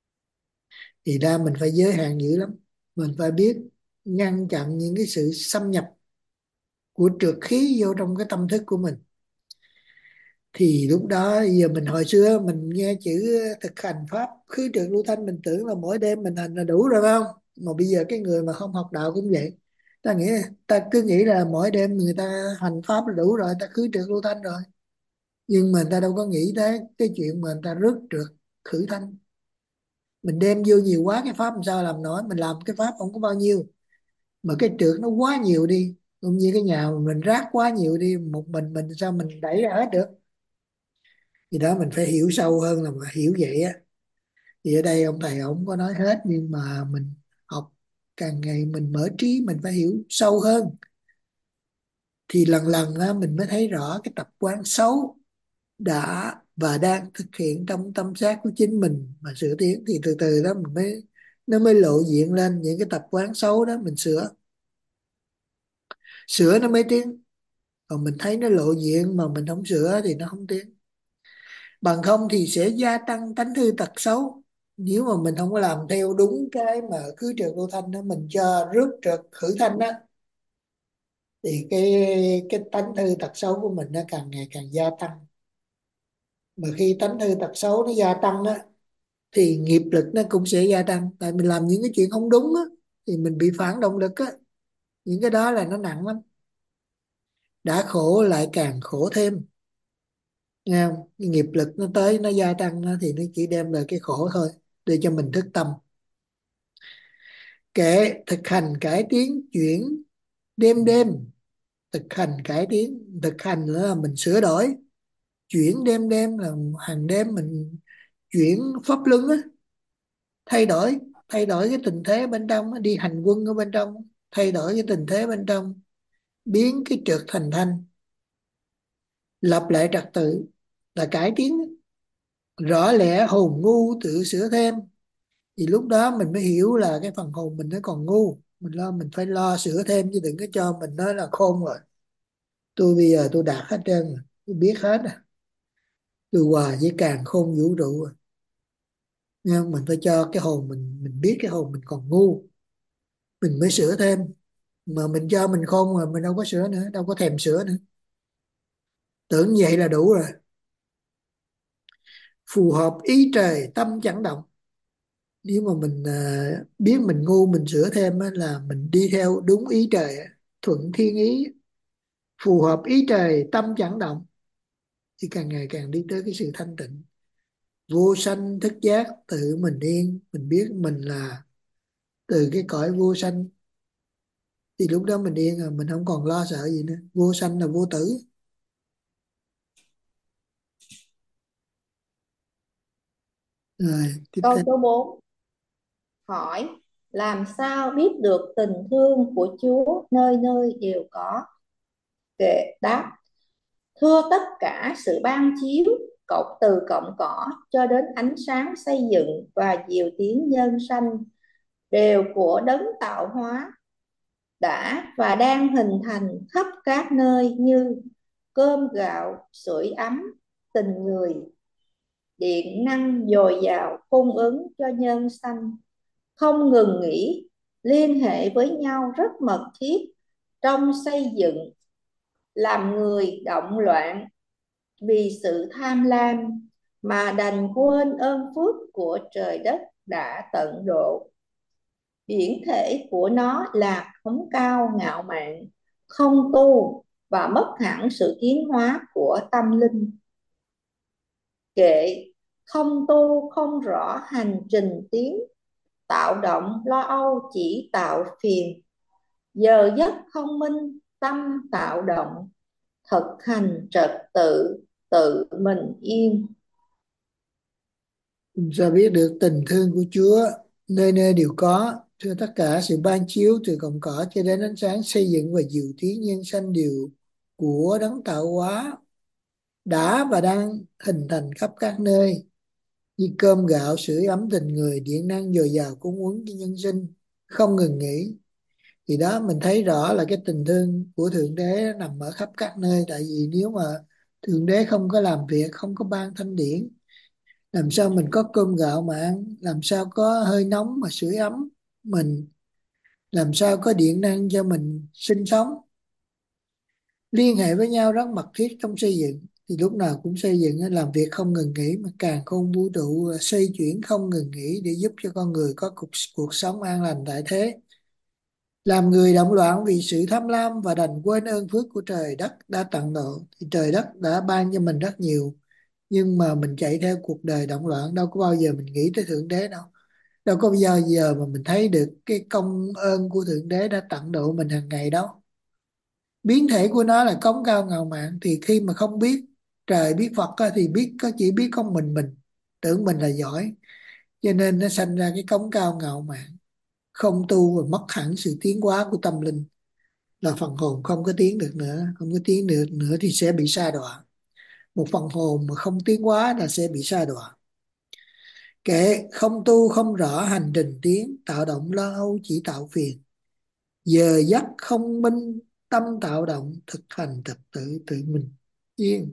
thì ra mình phải giới hạn dữ lắm, mình phải biết ngăn chặn những cái sự xâm nhập của trượt khí vô trong cái tâm thức của mình. Thì lúc đó giờ mình, hồi xưa mình nghe chữ thực hành pháp khứ trượt lưu thanh, mình tưởng là mỗi đêm mình hành là đủ rồi phải không? Mà bây giờ cái người mà không học đạo cũng vậy, ta cứ nghĩ là mỗi đêm người ta hành pháp là đủ rồi, ta khứ trượt lưu thanh rồi, nhưng mà người ta đâu có nghĩ tới cái chuyện mà người ta rước trượt khử thanh. Mình đem vô nhiều quá cái pháp làm sao làm nổi, mình làm cái pháp không có bao nhiêu mà cái trượt nó quá nhiều đi, cũng như cái nhà mà mình rác quá nhiều đi, một mình sao mình đẩy ra hết được. Thì đó mình phải hiểu sâu hơn là mà hiểu vậy á. Thì ở đây ông thầy ông có nói hết, nhưng mà mình học càng ngày mình mở trí, mình phải hiểu sâu hơn, thì lần lần á, mình mới thấy rõ cái tập quán xấu đã và đang thực hiện trong tâm xác của chính mình mà sửa tiến, thì từ từ đó mình mới, nó mới lộ diện lên những cái tập quán xấu đó, mình sửa, sửa nó mới tiến. Còn mình thấy nó lộ diện mà mình không sửa thì nó không tiến, bằng không thì sẽ gia tăng tánh hư tật xấu. Nếu mà mình không có làm theo đúng cái mà khứ trượt lưu thanh đó, mình cho rước trượt khử thanh đó, thì cái tánh hư tật xấu của mình nó càng ngày càng gia tăng. Mà khi tánh hư tật xấu nó gia tăng á, thì nghiệp lực nó cũng sẽ gia tăng, tại mình làm những cái chuyện không đúng á, thì mình bị phản động lực á, những cái đó là nó nặng lắm, đã khổ lại càng khổ thêm. Nghe không? Cái nghiệp lực nó tới nó gia tăng á, thì nó chỉ đem lại cái khổ thôi, để cho mình thức tâm. Kệ thực hành cải tiến chuyển đêm đêm, thực hành cải tiến, thực hành là mình sửa đổi, chuyển đêm đêm là hàng đêm mình chuyển pháp luân á, thay đổi, thay đổi cái tình thế bên trong á, đi hành quân ở bên trong, thay đổi cái tình thế bên trong, biến cái trượt thành thanh, lập lại trật tự là cải tiến. Rõ lẽ hồn ngu tự sửa thêm, thì lúc đó mình mới hiểu là cái phần hồn mình nó còn ngu, mình phải lo sửa thêm, chứ đừng có cho mình nói là khôn rồi, tôi bây giờ tôi đạt hết trơn rồi, tôi biết hết rồi, tôi hòa với càn khôn vũ trụ rồi. Nhưng mình phải cho cái hồn mình biết cái hồn mình còn ngu, mình mới sửa thêm. Mà mình cho mình khôn rồi mình đâu có sửa nữa, đâu có thèm sửa nữa, tưởng vậy là đủ rồi. Phù hợp ý trời tâm chẳng động, nếu mà mình biết mình ngu mình sửa thêm á, là mình đi theo đúng ý trời á, thuận thiên ý. Phù hợp ý trời tâm chẳng động, thì càng ngày càng đi tới cái sự thanh tịnh, vô sanh thức giác, tự mình yên, mình biết mình là từ cái cõi vô sanh, thì lúc đó mình yên rồi, mình không còn lo sợ gì nữa, vô sanh là vô tử. Rồi tiếp Câu theo. số 4 hỏi: làm sao biết được tình thương của Chúa nơi nơi đều có? Kệ đáp: thưa, tất cả sự ban chiếu, cộng từ cọng cỏ cho đến ánh sáng xây dựng và diệu tiếng nhân sanh, đều của đấng tạo hóa. đã và đang hình thành khắp các nơi như cơm gạo, sưởi ấm, tình người, điện năng dồi dào cung ứng cho nhân sanh, không ngừng nghỉ, liên hệ với nhau rất mật thiết trong xây dựng, làm người động loạn vì sự tham lam mà đành quên ơn phước của trời đất đã tận độ. Biển thể của nó là khống cao ngạo mạn, không tu và mất hẳn sự tiến hóa của tâm linh. Kệ không tu không rõ hành trình tiến, tạo động lo âu chỉ tạo phiền. Giờ giấc không minh tâm tạo động, thực hành trật tự tự mình yên. Sao biết được tình thương của Chúa nơi nơi đều có, thưa tất cả sự ban chiếu từ cọng cỏ cho đến ánh sáng xây dựng và dịu tiếng nhân sanh đều của đấng tạo hóa đã và đang hình thành khắp các nơi như cơm gạo sưởi ấm tình người, điện năng dồi dào cung ứng cho nhân sinh không ngừng nghỉ. Thì đó mình thấy rõ là cái tình thương của Thượng Đế nó nằm ở khắp các nơi. Tại vì nếu mà Thượng Đế không có làm việc, không có ban thánh điển, làm sao mình có cơm gạo mà ăn, làm sao có hơi nóng mà sưởi ấm mình, làm sao có điện năng cho mình sinh sống. Liên hệ với nhau rất mật thiết trong xây dựng, thì lúc nào cũng xây dựng làm việc không ngừng nghỉ, mà càng khôn vũ trụ xoay chuyển không ngừng nghỉ để giúp cho con người có cuộc sống an lành tại thế. Làm người động loạn vì sự tham lam và đành quên ơn phước của trời đất đã tận độ. Thì trời đất đã ban cho mình rất nhiều, nhưng mà mình chạy theo cuộc đời động loạn, đâu có bao giờ mình nghĩ tới Thượng Đế đâu. Đâu có bao giờ mà mình thấy được cái công ơn của Thượng Đế đã tận độ mình hàng ngày đâu. Biến thể của nó là cống cao ngạo mạn, thì khi mà không biết trời biết Phật á, thì chỉ biết con mình tưởng mình là giỏi, cho nên nó sanh ra cái cống cao ngạo mạn, không tu và mất hẳn sự tiến hóa của tâm linh, là phần hồn không có tiến được nữa. Không có tiến được nữa thì sẽ bị sa đọa. Một phần hồn mà không tiến hóa là sẽ bị sa đọa. Kệ không tu không rõ hành trình tiến, tạo động lo âu chỉ tạo phiền. Giờ giấc không minh tâm tạo động, thực hành trật tự tự mình yên.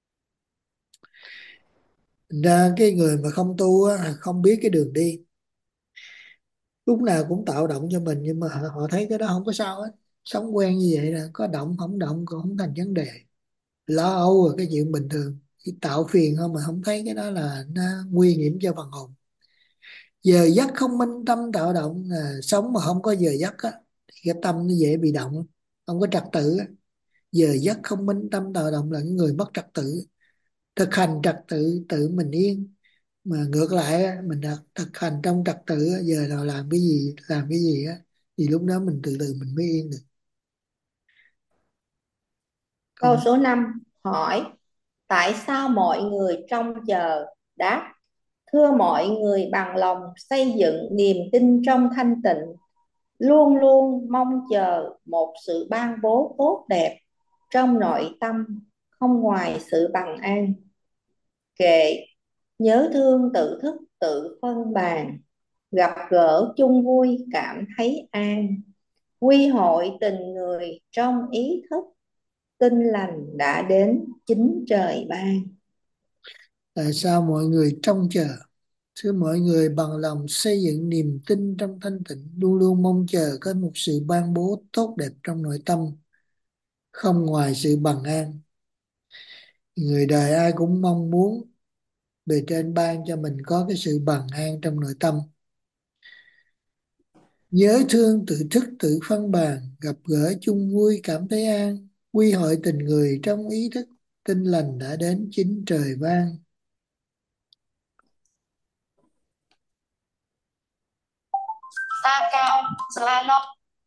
Thành ra cái người mà không tu á, không biết cái đường đi, lúc nào cũng tạo động cho mình, nhưng mà họ thấy cái đó không có sao hết. Sống quen như vậy là có động không động cũng không thành vấn đề. Lo âu là cái chuyện bình thường, chỉ tạo phiền thôi, mà không thấy cái đó là nó nguy hiểm cho phần hồn. Giờ giấc không minh tâm tạo động là sống mà không có giờ giấc á, thì cái tâm nó dễ bị động, không có trật tự á. Giờ giấc không minh tâm tạo động là những người mất trật tự. Thực hành trật tự tự mình yên, mà ngược lại á, mình thực hành trong trật tự á, giờ nào làm cái gì á, thì lúc đó mình từ từ mình mới yên được. Câu Còn số 5 hỏi: tại sao mọi người trông chờ? Đáp: thưa mọi người bằng lòng xây dựng niềm tin trong thanh tịnh, luôn luôn mong chờ một sự ban bố tốt đẹp trong nội tâm, không ngoài sự bằng an. Kệ nhớ thương tự thức tự phân bàn, gặp gỡ chung vui cảm thấy an, quy hội tình người trong ý thức, tinh lành đã đến chính trời ban. tại sao mọi người trông chờ? Thưa mọi người bằng lòng xây dựng niềm tin trong thanh tịnh, luôn luôn mong chờ có một sự ban bố tốt đẹp trong nội tâm, không ngoài sự bằng an. Người đời ai cũng mong muốn bề trên ban cho mình có cái sự bằng an trong nội tâm. Nhớ thương tự thức tự phân bàn, gặp gỡ chung vui cảm thấy an, quy hội tình người trong ý thức, tinh lành đã đến chính trời ban. Ta cao slalom.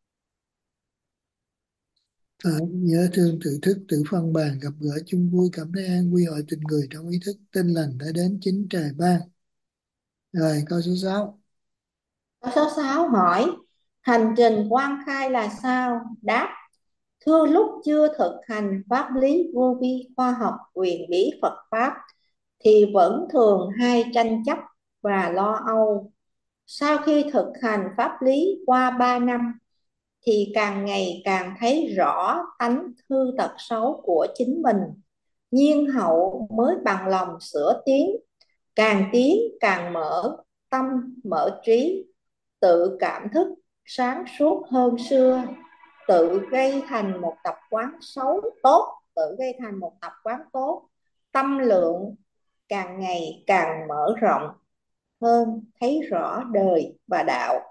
Nhớ thương tự thức tự phân bàn, gặp gỡ chung vui cảm thấy an, quy hội tình người trong ý thức, tinh lành đã đến chính trời ban. Rồi câu số 6. Câu số 6 hỏi: hành trình quang khai là sao? Đáp: thưa lúc chưa thực hành pháp lý vô vi khoa học quyền bí Phật Pháp thì vẫn thường hay tranh chấp và lo âu. Sau khi thực hành pháp lý qua 3 năm thì càng ngày càng thấy rõ tánh hư tật xấu của chính mình. Nhiên hậu mới bằng lòng sửa tiến càng mở tâm mở trí, tự cảm thức sáng suốt hơn xưa, tự gây thành một tập quán xấu tốt, tự gây thành một tập quán tốt, tâm lượng càng ngày càng mở rộng hơn, thấy rõ đời và đạo.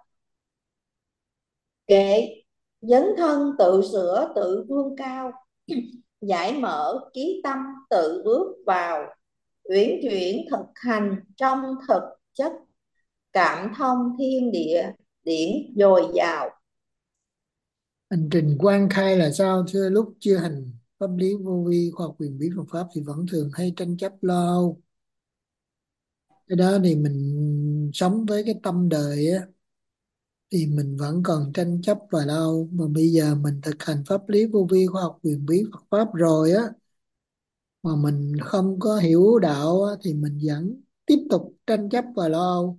Kệ dấn thân tự sửa tự vươn cao, giải mở trí tâm tự bước vào, uyển chuyển thực hành trong thực chất, cảm thông thiên địa điển dồi dào. Hành trình quan khai là sao? Thưa, lúc chưa hành pháp lý vô vi, khoa học quyền bí Phật pháp thì vẫn thường hay tranh chấp lo âu. Cái đó thì mình sống với cái tâm đời á, thì mình vẫn còn tranh chấp và lo âu. Mà bây giờ mình thực hành pháp lý vô vi, khoa học quyền bí Phật pháp rồi á, mà mình không có hiểu đạo á, thì mình vẫn tiếp tục tranh chấp và lo âu.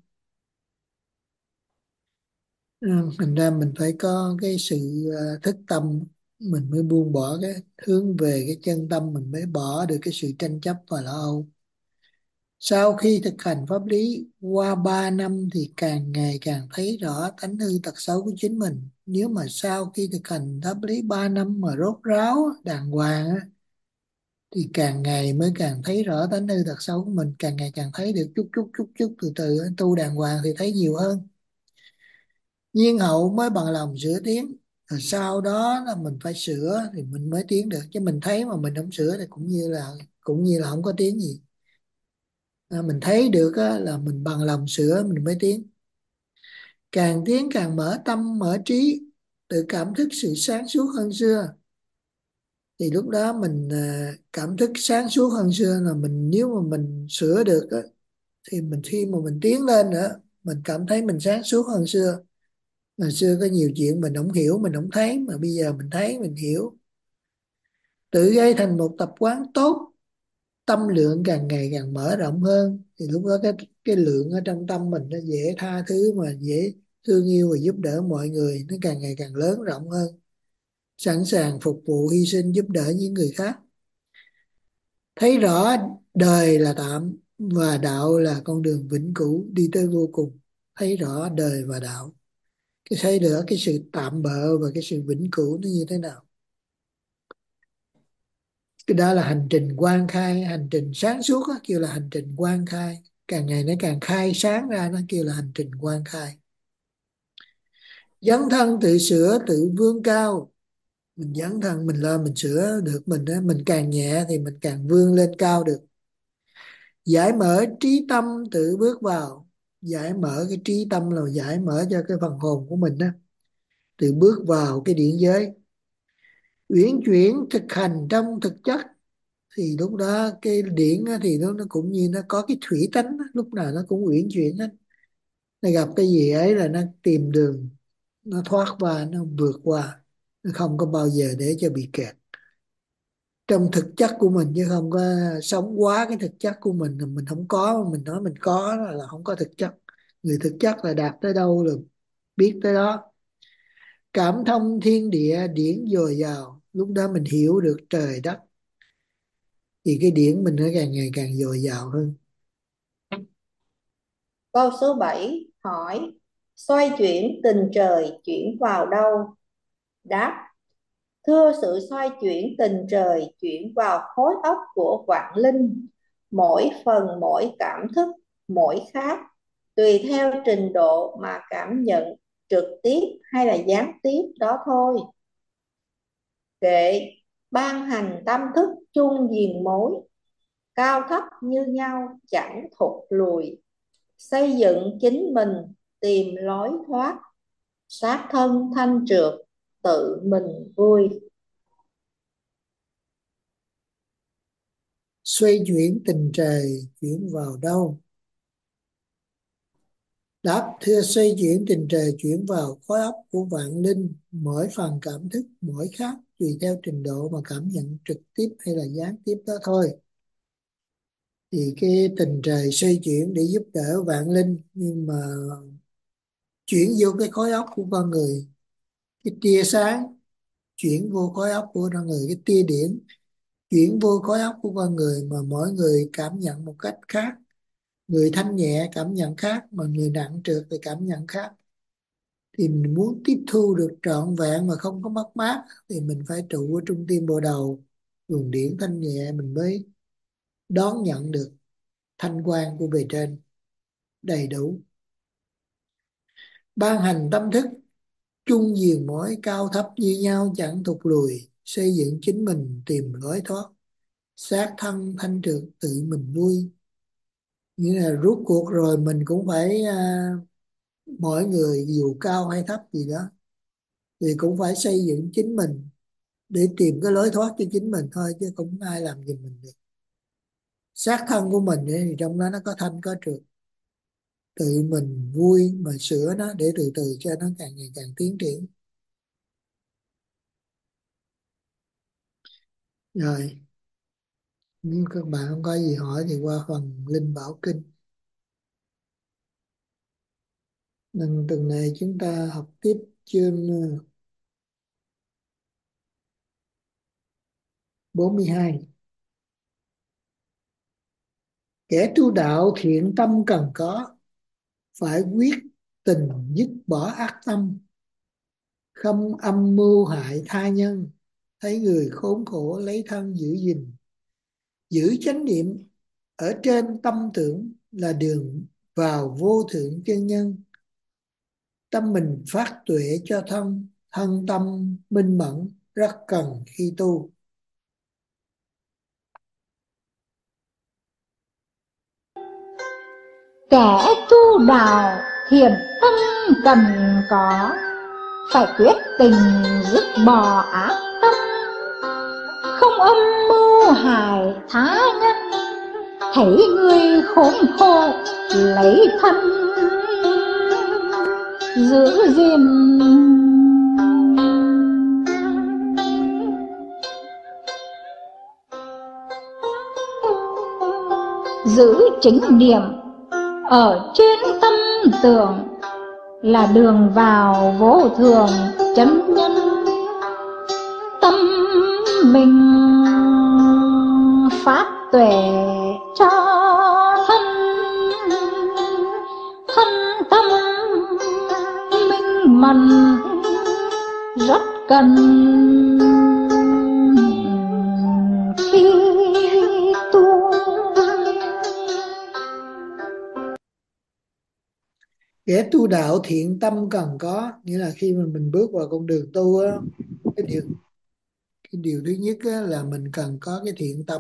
Ừ, thành ra mình phải có cái sự thức tâm, mình mới buông bỏ cái hướng về cái chân tâm, mình mới bỏ được cái sự tranh chấp và lo âu. Sau khi thực hành pháp lý qua 3 năm thì càng ngày càng thấy rõ tánh hư tật xấu của chính mình. Nếu mà sau khi thực hành pháp lý 3 năm mà rốt ráo đàng hoàng á, thì càng ngày mới càng thấy rõ tánh hư tật xấu của mình, càng ngày càng thấy được chút chút từ từ. Tu đàng hoàng thì thấy nhiều hơn. Nhiên hậu mới bằng lòng sửa tiến, rồi sau đó là mình phải sửa thì mình mới tiến được, chứ mình thấy mà mình không sửa thì cũng như là không có tiến gì. Mình thấy được á, là mình bằng lòng sửa mình mới tiến. Càng tiến càng mở tâm mở trí, tự cảm thức sự sáng suốt hơn xưa. Thì lúc đó mình cảm thức sáng suốt hơn xưa là mình, nếu mà mình sửa được á, thì mình khi mà mình tiến lên nữa, mình cảm thấy mình sáng suốt hơn xưa. Hồi xưa có nhiều chuyện mình không hiểu, mình không thấy, mà bây giờ mình thấy, mình hiểu. Tự gây thành một tập quán tốt, tâm lượng càng ngày càng mở rộng hơn. Thì lúc đó cái lượng ở trong tâm mình nó dễ tha thứ, mà dễ thương yêu và giúp đỡ mọi người, nó càng ngày càng lớn rộng hơn. Sẵn sàng phục vụ hy sinh giúp đỡ những người khác. Thấy rõ đời là tạm và đạo là con đường vĩnh cửu đi tới vô cùng. Thấy rõ đời và đạo, cái thấy được cái sự tạm bợ và cái sự vĩnh cửu nó như thế nào. Cái đó là hành trình quang khai, hành trình sáng suốt á, kêu là hành trình quang khai. Càng ngày nó càng khai sáng ra, nó kêu là hành trình quang khai. Dấn thân tự sửa tự vươn cao. Mình dấn thân, mình lo mình sửa được mình á, mình càng nhẹ thì mình càng vươn lên cao được. Giải mở trí tâm tự bước vào. Giải mở cái trí tâm là giải mở cho cái phần hồn của mình á, tự bước vào cái điển giới. Uyển chuyển thực hành trong thực chất. Thì lúc đó cái điển á, thì nó cũng như nó có cái thủy tánh á, lúc nào nó cũng uyển chuyển hết. Nó gặp cái gì ấy là nó tìm đường, nó thoát qua, nó vượt qua, nó không có bao giờ để cho bị kẹt trong thực chất của mình, chứ không có sống quá cái thực chất của mình. Là mình không có mà mình nói mình có là không có thực chất. Người thực chất là đạt tới đâu là biết tới đó. Cảm thông thiên địa điển dồi dào. Lúc đó mình hiểu được trời đất thì cái điển mình nó càng ngày càng dồi dào hơn. Câu số 7 hỏi: xoay chuyển tình trời chuyển vào đâu? Đáp: thưa, sự xoay chuyển tình trời chuyển vào khối óc của vạn linh, mỗi phần mỗi cảm thức mỗi khác, tùy theo trình độ mà cảm nhận trực tiếp hay là gián tiếp đó thôi. Kệ ban hành tâm thức chung diền mối, cao thấp như nhau chẳng thụt lùi, xây dựng chính mình tìm lối thoát, sát thân thanh trượt tự mình vui. Xoay chuyển tình trời chuyển vào đâu? Đáp: thưa, xoay chuyển tình trời chuyển vào khối óc của vạn linh, mỗi phần cảm thức mỗi khác, tùy theo trình độ mà cảm nhận trực tiếp hay là gián tiếp đó thôi. Thì cái tình trời xoay chuyển để giúp đỡ vạn linh, nhưng mà chuyển vô cái khối óc của con người cái tia sáng chuyển vô khối óc của con người, cái tia điển chuyển vô khối óc của con người, mà mỗi người cảm nhận một cách khác. Người thanh nhẹ cảm nhận khác, mà người nặng trược thì cảm nhận khác. Thì mình muốn tiếp thu được trọn vẹn mà không có mất mát thì mình phải trụ ở trung tim bộ đầu, luồng điển thanh nhẹ, mình mới đón nhận được thanh quan của bề trên đầy đủ. Ban hành tâm thức chung diền mối, cao thấp như nhau chẳng thụt lùi, xây dựng chính mình tìm lối thoát, xác thân thanh trượt tự mình vui. Nghĩa là rút cuộc rồi mình cũng phải mỗi người dù cao hay thấp gì đó thì cũng phải xây dựng chính mình để tìm cái lối thoát cho chính mình thôi, chứ không ai làm giùm mình được. Xác thân của mình ấy, thì trong đó nó có thanh có trượt, tự mình vui mà sửa nó để từ từ cho nó càng ngày càng tiến triển. Rồi, nếu các bạn không có gì hỏi thì qua phần Linh Bảo Kinh. Nên tuần này chúng ta học tiếp chương 42. Kẻ tu đạo thiện tâm cần có, phải quyết tình dứt bỏ ác tâm, không âm mưu hại tha nhân, thấy người khốn khổ lấy thân giữ gìn. Giữ chánh niệm ở trên tâm tưởng là đường vào vô thượng chân nhân. Tâm mình phát tuệ cho thân, thân tâm minh mẫn rất cần khi tu. Kẻ tu đạo thiện tâm cần có, phải quyết tình dứt bỏ ác tâm, không âm mưu hại tha nhân, thấy người khốn khổ lấy thân giữ gìn. Giữ chính niệm ở trên tâm tưởng là đường vào vô thường chân nhân. Tâm mình phát tuệ cho thân, thân tâm minh mẫn rất cần khi tu. Kẻ tu đạo thiện tâm cần có, nghĩa là khi mà mình bước vào con đường tu á, cái điều thứ nhất á, là mình cần có cái thiện tâm.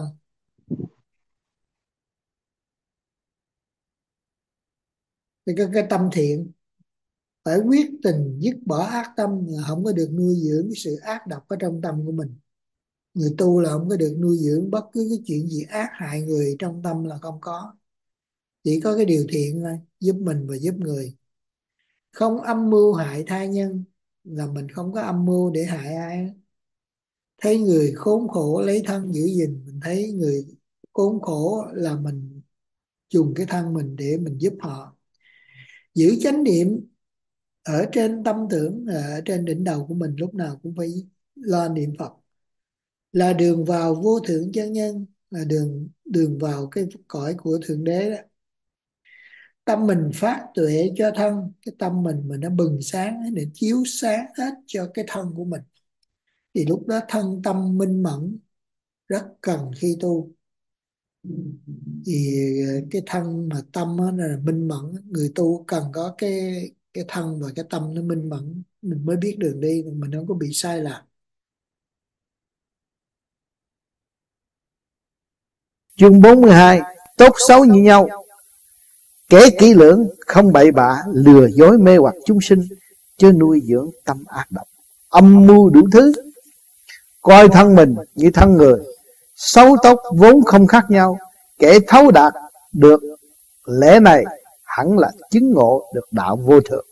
Thì cái tâm thiện phải quyết tình dứt bỏ ác tâm, là không có được nuôi dưỡng cái sự ác độc ở trong tâm của mình. Người tu là không có được nuôi dưỡng bất cứ cái chuyện gì ác hại người trong tâm, là không có. Chỉ có cái điều thiện thôi, giúp mình và giúp người. Không âm mưu hại tha nhân, là mình không có âm mưu để hại ai. Thấy người khốn khổ lấy thân giữ gìn, mình thấy người khốn khổ là mình dùng cái thân mình để mình giúp họ. Giữ chánh niệm ở trên tâm tưởng, ở trên đỉnh đầu của mình lúc nào cũng phải lo niệm Phật, là đường vào vô thượng chân nhân, là đường vào cái cõi của Thượng Đế đó. Tâm mình phát tuệ cho thân, cái tâm mình mà nó bừng sáng để chiếu sáng hết cho cái thân của mình, thì lúc đó thân tâm minh mẫn rất cần khi tu. Thì cái thân mà tâm đó là minh mẫn, người tu cần có cái thân và cái tâm nó minh mẫn, mình mới biết đường đi, mình không có bị sai lạc. Chương 42. Tốt xấu như nhau. Kẻ kỹ lưỡng không bậy bạ lừa dối mê hoặc chúng sinh, chứ nuôi dưỡng tâm ác độc, âm mưu đủ thứ, coi thân mình như thân người. Xấu tốt vốn không khác nhau, kẻ thấu đạt được lẽ này hẳn là chứng ngộ được đạo vô thượng.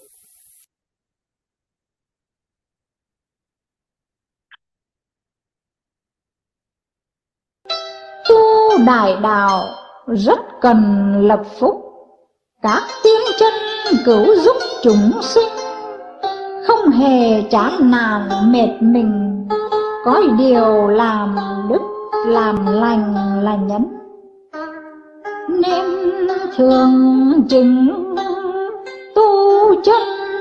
Tu đại đạo rất cần lập phúc, các tiên chân cứu giúp chúng sinh, không hề chán nản mệt mình, có điều làm đức làm lành là nhấn. Nên thường chứng tu chân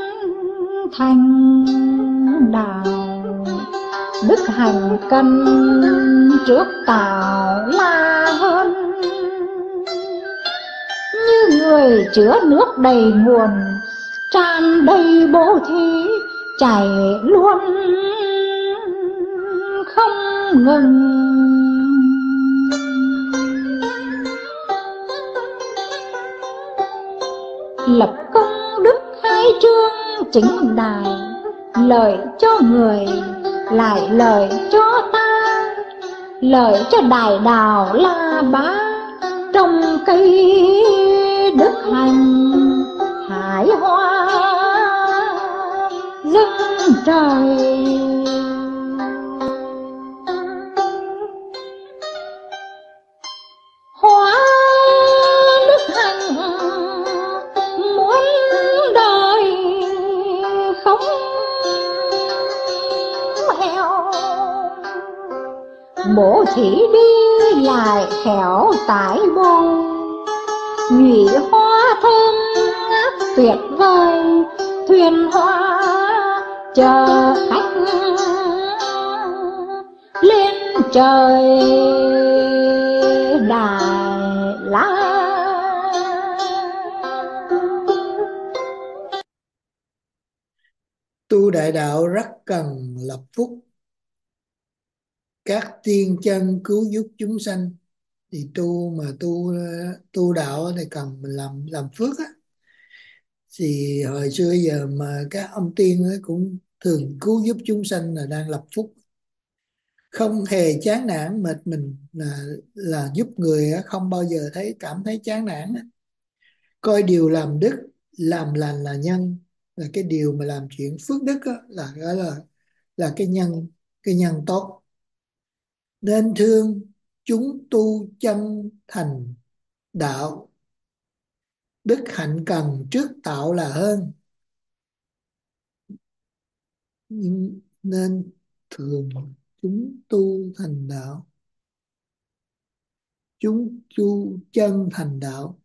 thành đạo, đức hành cần trước tạo la hơn. Như người chứa nước đầy nguồn, tràn đầy bố thí, chảy luôn không ngừng. Lập công đức khai trương chính đài, lợi cho người lại lợi cho ta, lợi cho đại đạo La Bá. Trồng cây đức hành hải hoa dâng trời. Hoa đức hành muốn đời không heo, bố thí đi lại khéo tái bồi. Nhụy hoa thơm ngát tuyệt vời, thuyền hoa chờ khách lên trời Đại La. Tu đại đạo rất cần lập phúc. Các tiên chân cứu giúp chúng sanh, thì tu đạo thì cần mình làm phước á. Thì hồi xưa giờ mà các ông tiên ấy cũng thường cứu giúp chúng sanh là đang lập phúc, không hề chán nản mệt mình, là giúp người á, không bao giờ cảm thấy chán nản á. Coi điều làm đức làm lành là nhân, là cái điều mà làm chuyện phước đức á, là gọi là cái nhân tốt. Nên thương chúng tu chân thành đạo, đức hạnh cần trước tạo là hơn. Nên thường chúng tu thành đạo, chúng tu chân thành đạo,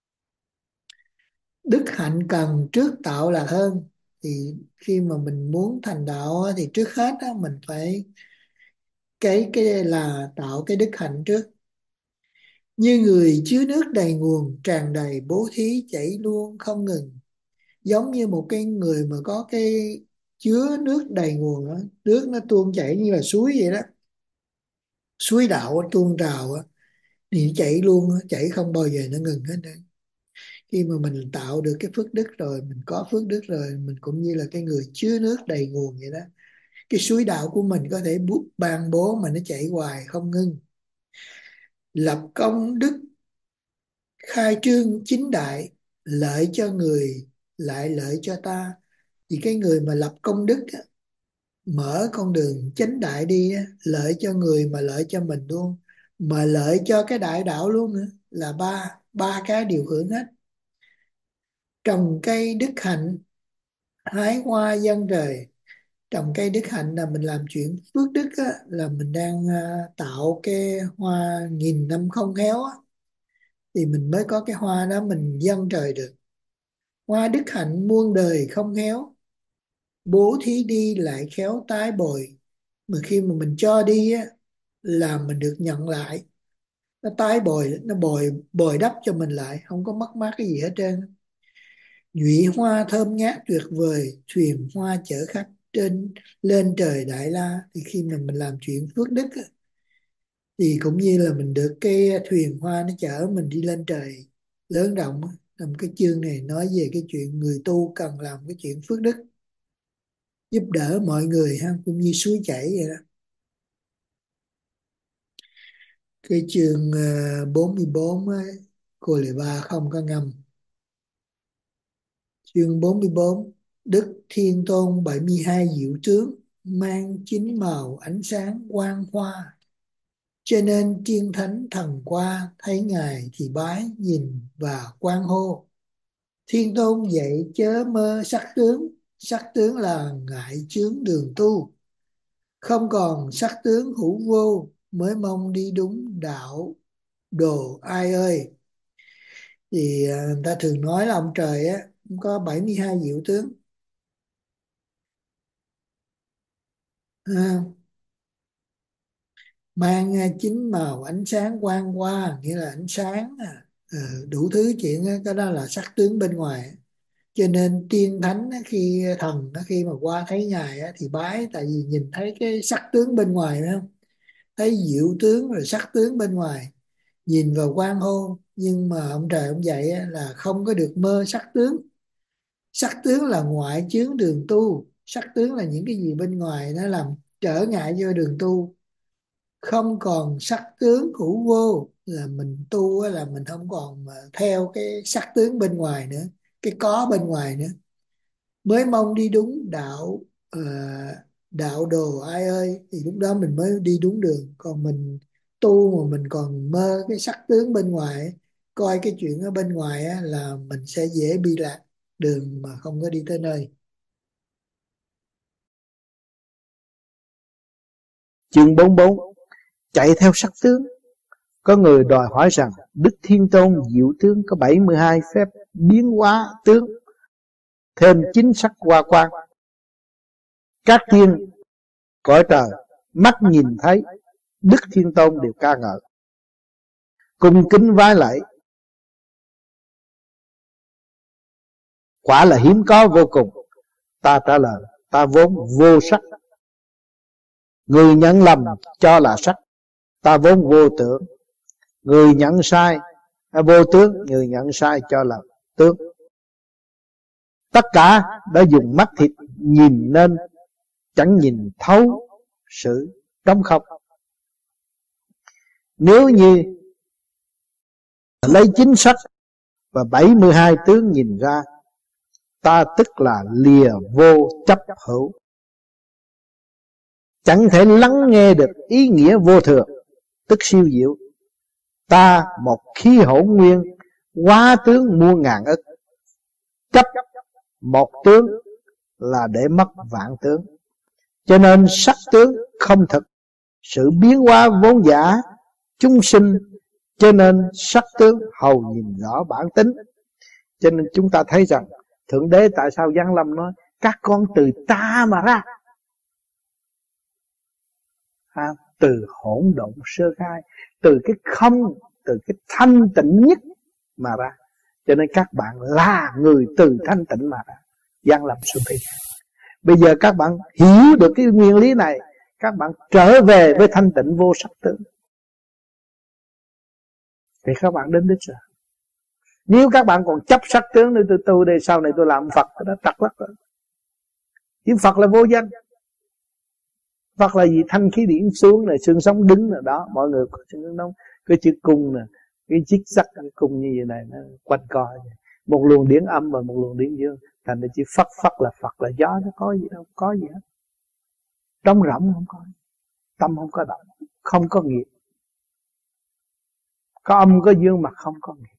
đức hạnh cần trước tạo là hơn. Thì khi mà mình muốn thành đạo thì trước hết mình phải cái là tạo cái đức hạnh trước. Như người chứa nước đầy nguồn, tràn đầy bố thí chảy luôn không ngừng. Giống như một cái người mà có cái chứa nước đầy nguồn đó, nước nó tuôn chảy như là suối vậy đó, suối đạo tuôn trào á, thì chảy luôn, chảy không bao giờ nó ngừng hết. Khi mà mình tạo được cái phước đức rồi, mình có phước đức rồi, mình cũng như là cái người chứa nước đầy nguồn vậy đó. Cái suối đạo của mình có thể ban bố mà nó chảy hoài không ngưng. Lập công đức khai trương chính đại, lợi cho người lại lợi cho ta. Thì cái người mà lập công đức á, mở con đường chánh đại đi á, lợi cho người mà lợi cho mình luôn, mà lợi cho cái đại đạo luôn nữa, là ba cái điều hưởng hết. Trồng cây đức hạnh hái hoa dân trời. Trồng cây đức hạnh là mình làm chuyện phước đức á, là mình đang tạo cái hoa nghìn năm không héo á, thì mình mới có cái hoa đó mình dâng trời được. Hoa đức hạnh muôn đời không héo, bố thí đi lại khéo tái bồi. Mà khi mà mình cho đi á, là mình được nhận lại, nó tái bồi, nó bồi đắp cho mình lại, không có mất mát cái gì hết trơn. Nhụy hoa thơm ngát tuyệt vời, thuyền hoa chở khách lên trời Đại La. Thì khi mà mình làm chuyện phước đức á, thì cũng như là mình được cái thuyền hoa nó chở mình đi lên trời lớn rộng á. Làm cái chương này nói về cái chuyện người tu cần làm cái chuyện phước đức, giúp đỡ mọi người ha, cũng như suối chảy vậy đó. Cái chương 44 á, cô Lệ Ba không có ngâm. Chương 44: Đức Thiên Tôn 72 diệu tướng, mang chín màu ánh sáng quang hoa. Cho nên tiên thánh thần qua, thấy Ngài thì bái nhìn và quan hô. Thiên Tôn dạy chớ mơ sắc tướng, sắc tướng là ngại chướng đường tu, không còn sắc tướng hữu vô, mới mong đi đúng đạo đồ ai ơi. Thì người ta thường nói là ông trời á có 72 diệu tướng ha, mang chín màu ánh sáng quang qua, nghĩa là ánh sáng đủ thứ chuyện á, cái đó là sắc tướng bên ngoài. Cho nên tiên thánh á, khi thần á, khi mà qua thấy ngài á, thì bái, tại vì nhìn thấy cái sắc tướng bên ngoài phải không, thấy diệu tướng rồi sắc tướng bên ngoài, nhìn vào quang hô. Nhưng mà ông trời ông dạy á, là không có được mơ sắc tướng. Sắc tướng là ngoại chướng đường tu, sắc tướng là những cái gì bên ngoài nó làm trở ngại cho đường tu. Không còn sắc tướng hữu vô, là mình tu á, là mình không còn mà theo cái sắc tướng bên ngoài nữa, cái có bên ngoài nữa, mới mong đi đúng đạo đạo đồ ai ơi. Thì lúc đó mình mới đi đúng đường. Còn mình tu mà mình còn mơ cái sắc tướng bên ngoài ấy, coi cái chuyện ở bên ngoài á, là mình sẽ dễ bị lạc đường mà không có đi tới nơi. Chương 44. Chạy theo sắc tướng. Có người đòi hỏi rằng Đức Thiên Tôn diệu tướng có 72 phép biến hóa tướng, thêm 9 sắc hoa quang. Các tiên cõi trời mắt nhìn thấy Đức Thiên Tôn đều ca ngợi, cung kính vái lạy. Quả là hiếm có vô cùng. Ta trả lời, ta vốn vô sắc. Người nhận lầm cho là sắc, ta vốn vô tưởng. Người nhận sai vô tướng, người nhận sai cho là tướng. Tất cả đã dùng mắt thịt nhìn nên chẳng nhìn thấu sự trống không. Nếu như lấy chính sắc và 72 tướng nhìn ra, ta tức là lìa vô chấp hữu, chẳng thể lắng nghe được ý nghĩa vô thường, tức siêu diệu. Ta một khí hỗn nguyên, hóa tướng muôn ngàn ức, chấp một tướng là để mất vạn tướng. Cho nên sắc tướng không thực, sự biến hóa vốn giả chúng sinh. Cho nên sắc tướng hầu nhìn rõ bản tính. Cho nên chúng ta thấy rằng Thượng Đế tại sao Giáng lâm nói các con từ ta mà ra, từ hỗn độn sơ khai, từ cái không, từ cái thanh tịnh nhất mà ra. Cho nên các bạn là người từ thanh tịnh mà ra, Giáng lâm xuống thế gian. Bây giờ các bạn hiểu được cái nguyên lý này, các bạn trở về với thanh tịnh vô sắc tướng, thì các bạn đến đích rồi. Nếu các bạn còn chấp sắc tướng, để tôi đây sau này tôi làm Phật, đó trật lắm rồi. Chứ Phật là vô danh. Phật là gì? Thanh khí điển xuống này, xương sống đứng rồi đó. Mọi người có cái chữ cung nè, cái chiếc sắc cái cung như vậy này nó quanh co vậy. Một luồng điển âm và một luồng điển dương, thành ra chữ Phật. Phật là Phật là gió, nó có gì đâu, có gì hết. Trống rỗng không có, tâm không có động, không có nghiệp. Có âm có dương mà không có nghiệp.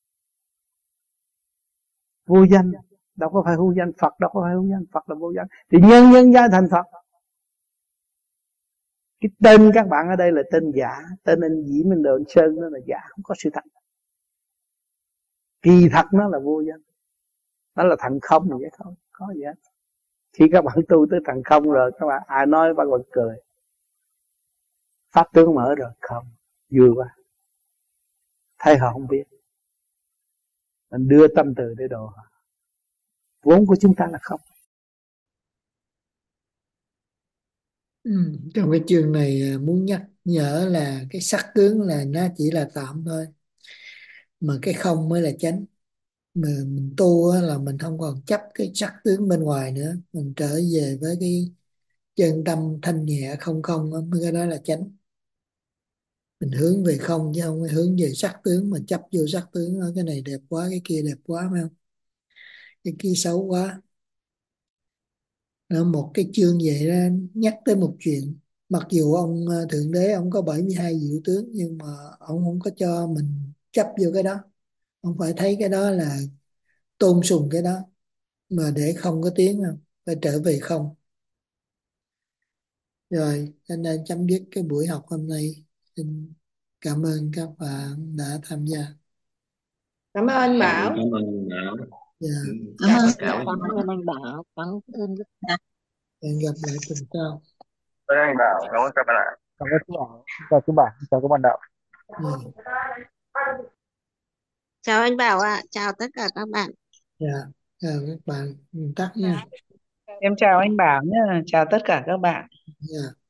Vô danh, đâu có phải hữu danh. Phật đâu có phải hữu danh, Phật là vô danh. Thì nhân giai thành Phật. Cái tên các bạn ở đây là tên giả, tên anh Diễm, anh Đồ, anh Sơn nó là giả, không có sự thật. Kỳ thật nó là vô danh, nó là thằng không vậy thôi, có gì hết. Khi các bạn tu tới thằng không rồi, các bạn ai nói các bạn cười. Pháp tướng mở rồi, không, vui quá. Thấy họ không biết, mình đưa tâm từ để độ họ. Vốn của chúng ta là không. Trong cái chương này muốn nhắc nhở là cái sắc tướng là nó chỉ là tạm thôi, mà cái không mới là chánh. Mà mình tu á, là mình không còn chấp cái sắc tướng bên ngoài nữa, mình trở về với cái chân tâm thanh nhẹ không không á, cái đó là chánh. Mình hướng về không chứ không phải hướng về sắc tướng, mà chấp vô sắc tướng đó, cái này đẹp quá, cái kia đẹp quá, phải không, cái kia xấu quá. Đó, một cái chương vậy đó nhắc tới một chuyện. Mặc dù ông Thượng Đế ông có 72 diệu tướng, nhưng mà ông không có cho mình chấp vô cái đó. Ông phải thấy cái đó là tôn sùng cái đó, mà để không có tiếng không. phải trở về không. Rồi cho nên chấm dứt cái buổi học hôm nay. Xin cảm ơn các bạn đã tham gia. Cảm ơn anh Dạ, Bảo. cảm ơn Bảo. Và Cảm ơn Chào cảm ơn anh Bảo, cảm ơn rất nhiều. hẹn gặp lại tuần sau. Anh Bảo, cảm ơn các bạn ạ. Cảm ơn các bạn. Chào các bạn, chào các bạn đạo. Rồi, Chào anh Bảo ạ, chào tất cả các bạn. dạ, chào các bạn. Tắt nha. Em chào anh Bảo nhé, chào tất cả các bạn. Dạ.